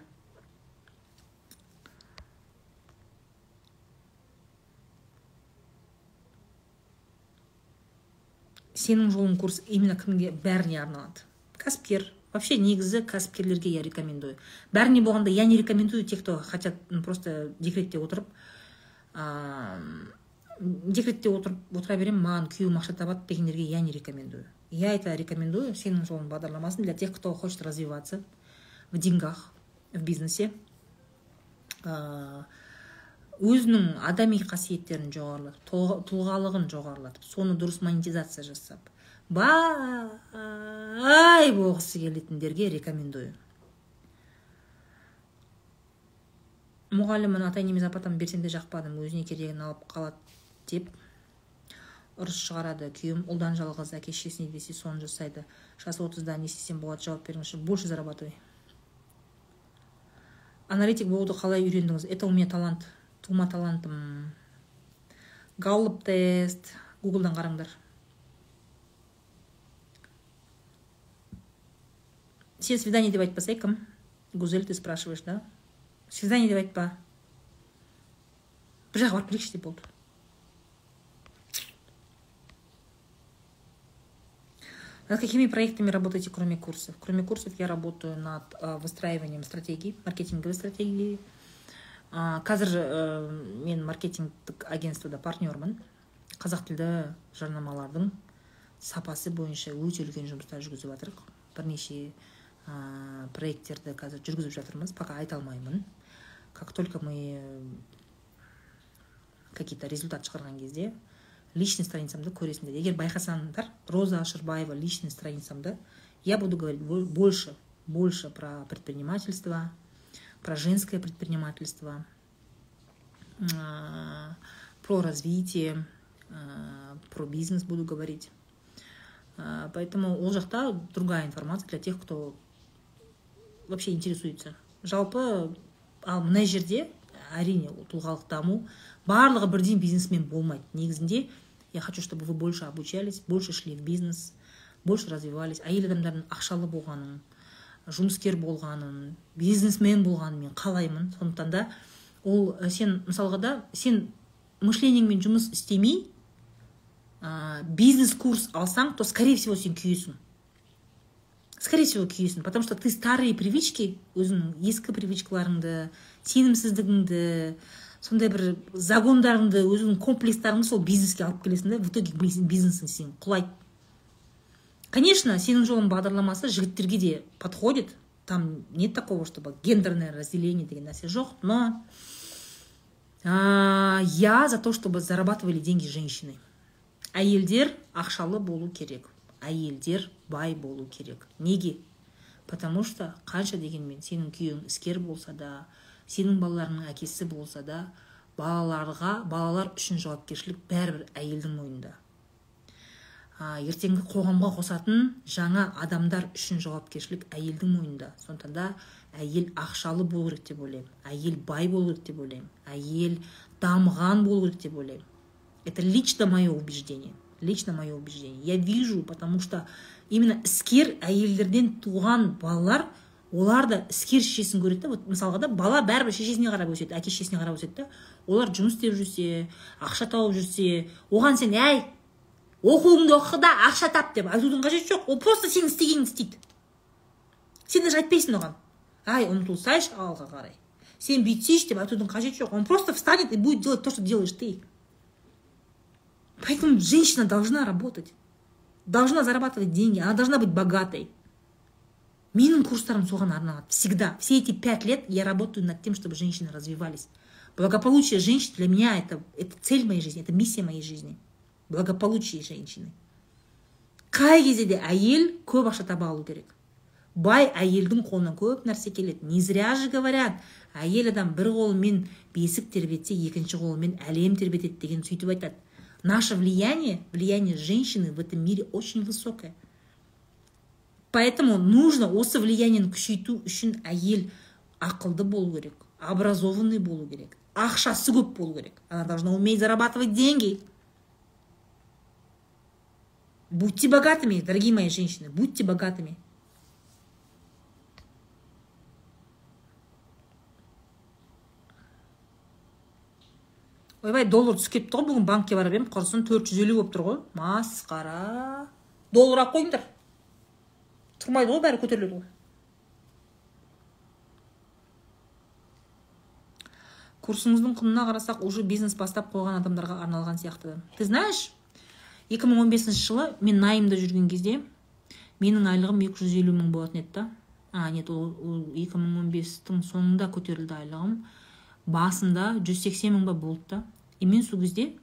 Speaker 1: Сенің жолың курс именно кімге? Бәріне арналады. Кәсіпкер. Вообще негізі кәсіпкерлерге я рекомендую. Бәріне болғанда я не рекомендую тех, кто хотят просто декретте отырып, отыра берем, маған күйеуім ақша табады дегендерге я не рекомендую. Я это рекомендую, сенің жолың бағдарламасын для тех, кто хочет развиваться в деньгах, в бизнесе. Өзінің адами қасиеттерін жоғарылатып, тұлғалығын жоғарылатып, соны дұрыс монетизация жасап, бай болғысы келетіндерге рекомендую. Мұғалімін ата неміз апатам берсем де жақпадым, өзіне керегін алып қалады деп ұрыс шығарады. Күйеуім ұлдан жалғыз, әке шешесіне десе соны жасайды. Жасы 30-да не істесем болады, жауап беріңізші, больше зарабатывай. Аналитик болуды қалай үйрендіңіз? Это у меня талант. Тума талантым. Галлоп-тест. Гуглдан қараңдар. Сен свидание деп айтпасай кім? Гузель, ты спрашиваешь, да? Свидание деп айтпа. Бір жаққа барып келейікші деп болды. Над какими проектами работаете, кроме курсов? Кроме курсов я работаю над выстраиванием стратегий, маркетинговой стратегии. Қазір мен маркетингтік агентствода партнермын. Қазақ тілді жарнамалардың сапасы бойынша өте үлкен жұмыстар жүргізіп жатырмыз. Бірнеше проекттерді қазір жүргізіп жатырмыз. Пока айта алмаймын. Как только мы какие-то результат шығарған кезде личный страницамды көресіңдер. Егер байқасаңдар, Роза Ашырбаева личный страницамды, я буду говорить больше про предпринимательство, про женское предпринимательство, про развитие, про бизнес буду говорить. Поэтому ол жақта другая информация для тех, кто вообще интересуется. Жалпы, ал мына жерде әрине тұлғалық даму, барлығы бірден бизнесмен болмайды. Негізінде я хочу, чтобы вы больше обучались, больше шли в бизнес, больше развивались. Әйел адамдардың ақшалы болғанын, жұмыскер болғанын, бизнесмен болғанын мен қалаймын. Сондықтан да ол сен мысалға да сен мышленияңмен жұмыс істемей бизнес-курс алсаң, то скорее всего сен күйесің. Скорее всего күйесің, потому что ты старые привычки, өзіңнің ескі привычкаларыңды, сенімсіздігіңді, сондай бір загондарыңды, өзіңнің комплекстарыңды сол бизнеске алып келесің да, в итоге бизнесің сен құлайды. Конечно, сенің жолың бағдарламасы жігіттерге де подходит. Там нет такого, чтобы гендерное разделение деген нәрсе жоқ, но я за то, чтобы зарабатывали деньги женщины. Әйелдер ақшалы болу керек. Әйелдер бай болу керек. Неге? Потому что қанша дегенмен сенің күйеуің іскер болса да, сенің балаларының әкесі болса да, балалар үшін жауапкершілік бәрібір әйелдің мойнында. Ертеңгі қоғамға қосатын жаңа адамдар үшін жауапкершілік әйелдің мойнында. Сондықтан да әйел ақшалы болу керек деп ойлаймын. Әйел бай болу керек деп ойлаймын. Әйел дамыған болу керек деп ойлаймын. Это лично мое убеждение. Лично мое убеждение. Я вижу, потому что именно іскер әйелдерден туған балалар, олар да іскер шешесін көреді. Вот мысалға да бала бәрібір шешесіне қарап өседі, әке шешесіне қарап өседі. Олар жұмыс істеп жүрсе, ақша тауып жүрсе, оған сен әй оқуыңды оқы да ақша тап деп айтудың қажеті жоқ. Ол просто сен істегеніңді істейді. Сен даже айтпайсың оған. Ай, ұмтылсайшы алға қарай. Сен бүйтсейші деп айтудың қажеті жоқ. Он просто встанет и будет делать то, что делаешь ты. Поэтому женщина должна работать. Должна зарабатывать деньги. Она должна быть богатой. Менің курстарым соған арналады. Всегда. Все эти 5 лет я работаю над тем, чтобы женщины развивались. Благополучие женщин для меня это цель моей жизни, это миссия моей жизни. Благополучие женщины. Қай кезде де әйел көп ақша таба алу керек. Бай әйелдің қолынан көп нәрсе келеді. Не зря же говорят, әйел адам бір қолымен бесік тербетсе, екінші қолымен әлем тербетеді деген сөйтіп айтады. Наше влияние женщины в этом мире очень высокое. Поэтому нужно осы влияниені күшейту үшін әйел ақылды болу керек, образованный болу керек, ақшасы көп болу керек. Она должна уметь зарабатывать деньги. Будьте богатыми, дорогие мои женщины, будьте богатыми. Ойбай, доллар түсіп кетті ғой, бүгін банкке барып едім, құрысын 450 болып тұр ғой. Масқара. Доллар ақ қойыңдар. Тұрмайды ғой, бәрі көтеріледі ғой. Курсыңыздың құнына қарасақ, уже бизнес бастап қойған адамдарға арналған сияқты. Ты знаешь, 2015 жылы мен найымда жүрген кезде менің айлығым 250 мың болатын еді да. Нет, ол 2015-тің соңында көтерілді айлығым. Басында 180 мың ба болды да. И мен сол кезде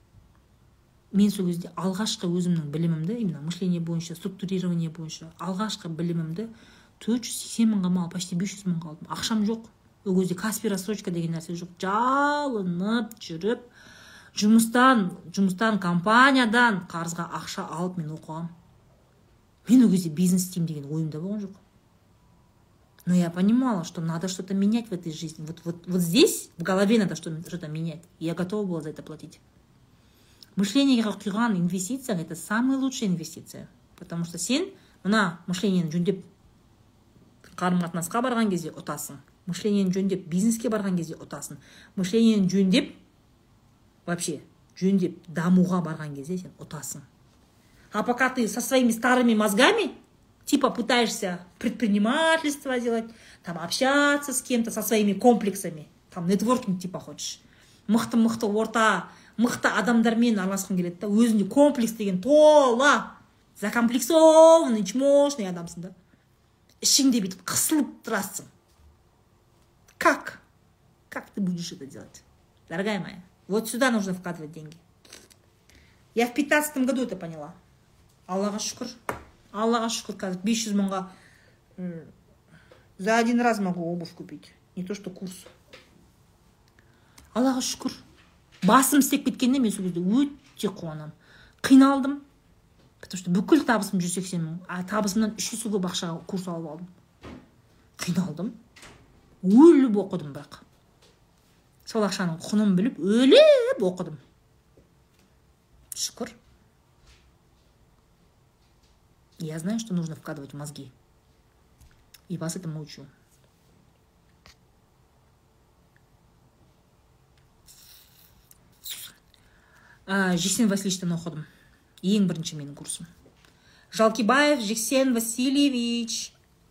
Speaker 1: алғашқы өзімнің білімімді, именно мышление бойынша, структурирование бойынша, алғашқы білімімді 480 мыңға ма, почти 500 мыңға алдым. Ақшам жоқ. Ол кезде Каспи рассрочка деген нәрсе жоқ. Жалынып жүріп, жұмыстан, компаниядан қарызға ақша алып мен оқығам. Мен ол кезде бизнес істеймін деген ойымда болған жоқ. Но я понимала, что надо что-то менять в этой жизни. Вот здесь в голове надо что-то менять. И я готова была за это платить. Мышление құйған инвестиция – это самая лучшая инвестиция. Потому что сен мына мышлениені жөндеп қарым-қатынасқа барған кезде ұтасың. Мышлениені жөндеп бизнеске барған кезде ұтасың. Мышлениені жөндеп дамуға барған кезде сен ұтасың. А пока ты со своими старыми мозгами типа пытаешься предпринимательство делать, там общаться с кем-то, со своими комплексами, там нетворкинг типа хочешь. Мықты орта, мықты адамдармен араласқың келеді да, өзінде комплекс деген тола, закомплексованный, чмошный адамсың да. Ішіңде бүйтіп қысылып тұрасың. Как ты будешь это делать? Дорогая моя, вот сюда нужно вкладывать деньги. Я в 2015 году это поняла. Аллаға шүкір, қазір 500 мыңға за один раз могу обувь купить. Не то, что курс. Аллаға шүкір. Басым істеп кеткенде мен сол кезде өте қуанам. Қиналдым. Потому что бүкіл табысым 180 мың. Табысымнан 3 есе көп ақшаға курс алып алдым. Қиналдым. Өліп оқыдым бірақ. Сол ақшаның құнын біліп, өліп оқыдым. Шүкір. Я знаю, что нужно вкладывать в мозги. И вас этому учу. Жексен Васильевичтен оқыдым. Ең бірінші менің курсым. Жалкибаев Жексен Васильевич.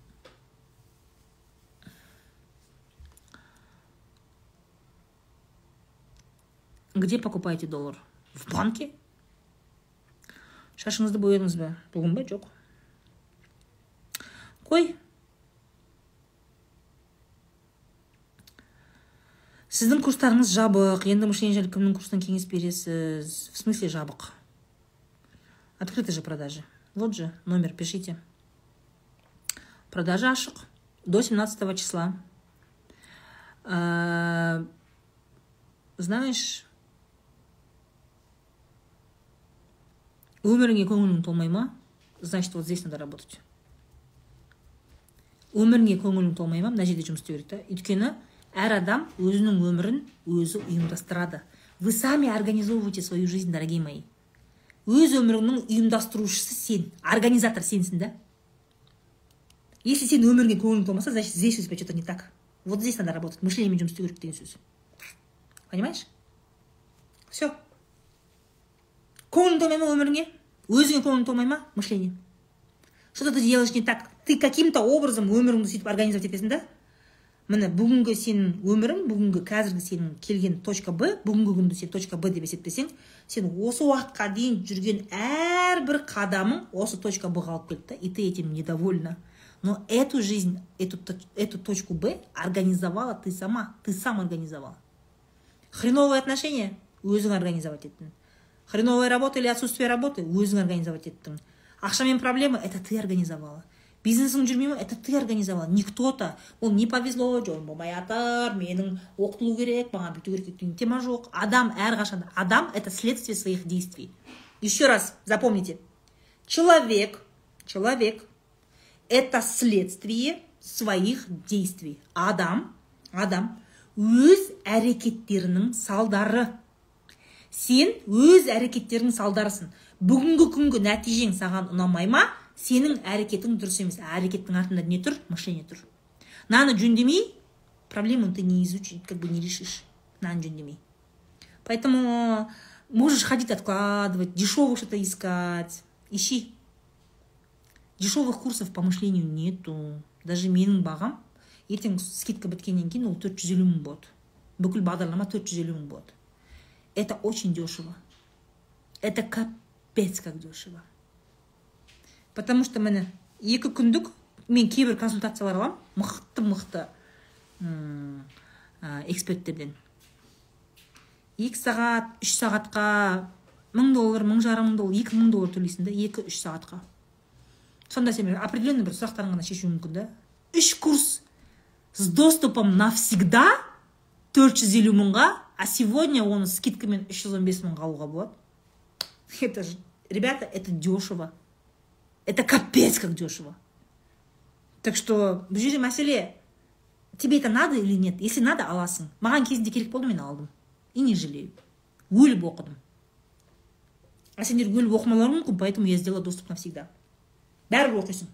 Speaker 1: Где покупаете доллар? В банке? Шашыңызды боядыңыз ба? Бүгін ба? Жоқ. Қой. Сіздің курстарыңыз жабық. Енді мышление жайлы кімнің курсынан кеңес бересіз? В смысле жабық? Открыты же продажи. Вот же номер, пишите. Продажа ашық. До 17 числа. Знаешь, өміріңе көңілің толмай ма? Значит, вот здесь надо работать. Өміріңе көңілің толмай ма? Мына жерде жұмыс істеу керек та. Өйткені әр адам өзінің өмірін өзі ұйымдастырады. Вы сами организовываете свою жизнь, дорогие мои. Өз өміріңнің ұйымдастырушысы сен, организатор сенсің да. Если сен өміріңе көңілің толмаса, значит, здесь у тебя что-то не так. Вот здесь надо работать. Мышлениемен жұмыс істеу керек деген сөз. Понимаешь? Все. Көңілің толмай ма өміріңе? Өзіңе көңілің толмай ма? Мышление. Что-то ты делаешь не так. Ты каким-то образом өміріңді сөйтіп организовать етесің да? Міне, бүгінгі сенің өмірің, бүгінгі қазіргі сенің келген точка Б, бүгінгі күнді сен точка Б деп есептесең, сен осы уақытқа дейін жүрген әрбір қадамың осы точка Б қалып келді да, и ты этим недовольна. Но эту жизнь, эту точку Б организовала ты сама, ты сам организовала. Хреновые отношения өзің организовать еттің. Хреновая работа или отсутствие работы өзің организовать еттің. Ақшамен проблема, это ты организовала. Бизнесің жүрмей ма? Это ты организовал, не кто-то. Ол не повезло, жолым болмай атар, менің оқытылу керек, маған бүйту керек деген тема жоқ. Адам әрқашан, адам это следствие своих действий. Еще раз запомните. Человек это следствие своих действий. Адам өз әрекеттерінің салдары. Сен өз әрекеттерінің салдарысың. Бүгінгі күнгі нәтижең саған ұнамай ма? Сенің әрекетің дұрыс емес. Әрекеттің артында не тұр? Мышление тұр. Наны жөндемей, проблему ты не изучишь, не решишь. Наны жөндемей. Поэтому можешь ходить откладывать, дешевых что-то искать. Ищи. Дешевых курсов по мышлению нету. Даже менің бағам, ертең скидка біткеннен кейін ол 450 мың болады. Бүкіл бағдарлама 450 мың болады. Это очень дешево. Это капец как дешево. Потому что мені 2 күндік мен кейбір консультациялар аламын, мықты эксперттерден. 2 сағат, 3 сағатқа $1000, $1500, $2000 төлейсің да, 2-3 сағатқа. Сонда сен определенный бір сұрақтарын ғана шешу мүмкін да. 3 курс с доступом навсегда 450 мыңға, а сегодня оны скидкамен 315 мыңға алуға болады. Это же, ребята, это дешево. Это капец как дешево. Так что, бұл жерде мәселе, тебе это надо или нет? Если надо, аласың. Маған кезінде керек болды, мен алдым. И не жалею. Өліп оқыдым. А сендер өліп оқымаларың мүмкін, поэтому я сделала доступ навсегда. Бәрібір оқисың.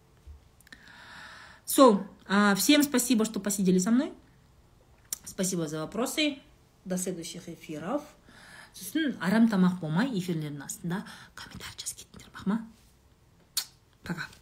Speaker 1: Всем спасибо, что посидели со мной. Спасибо за вопросы. До следующих эфиров. Сосын арам тамақ болмай эфирлердің астында комментарий жазып кетіңдер, бақма. Пока.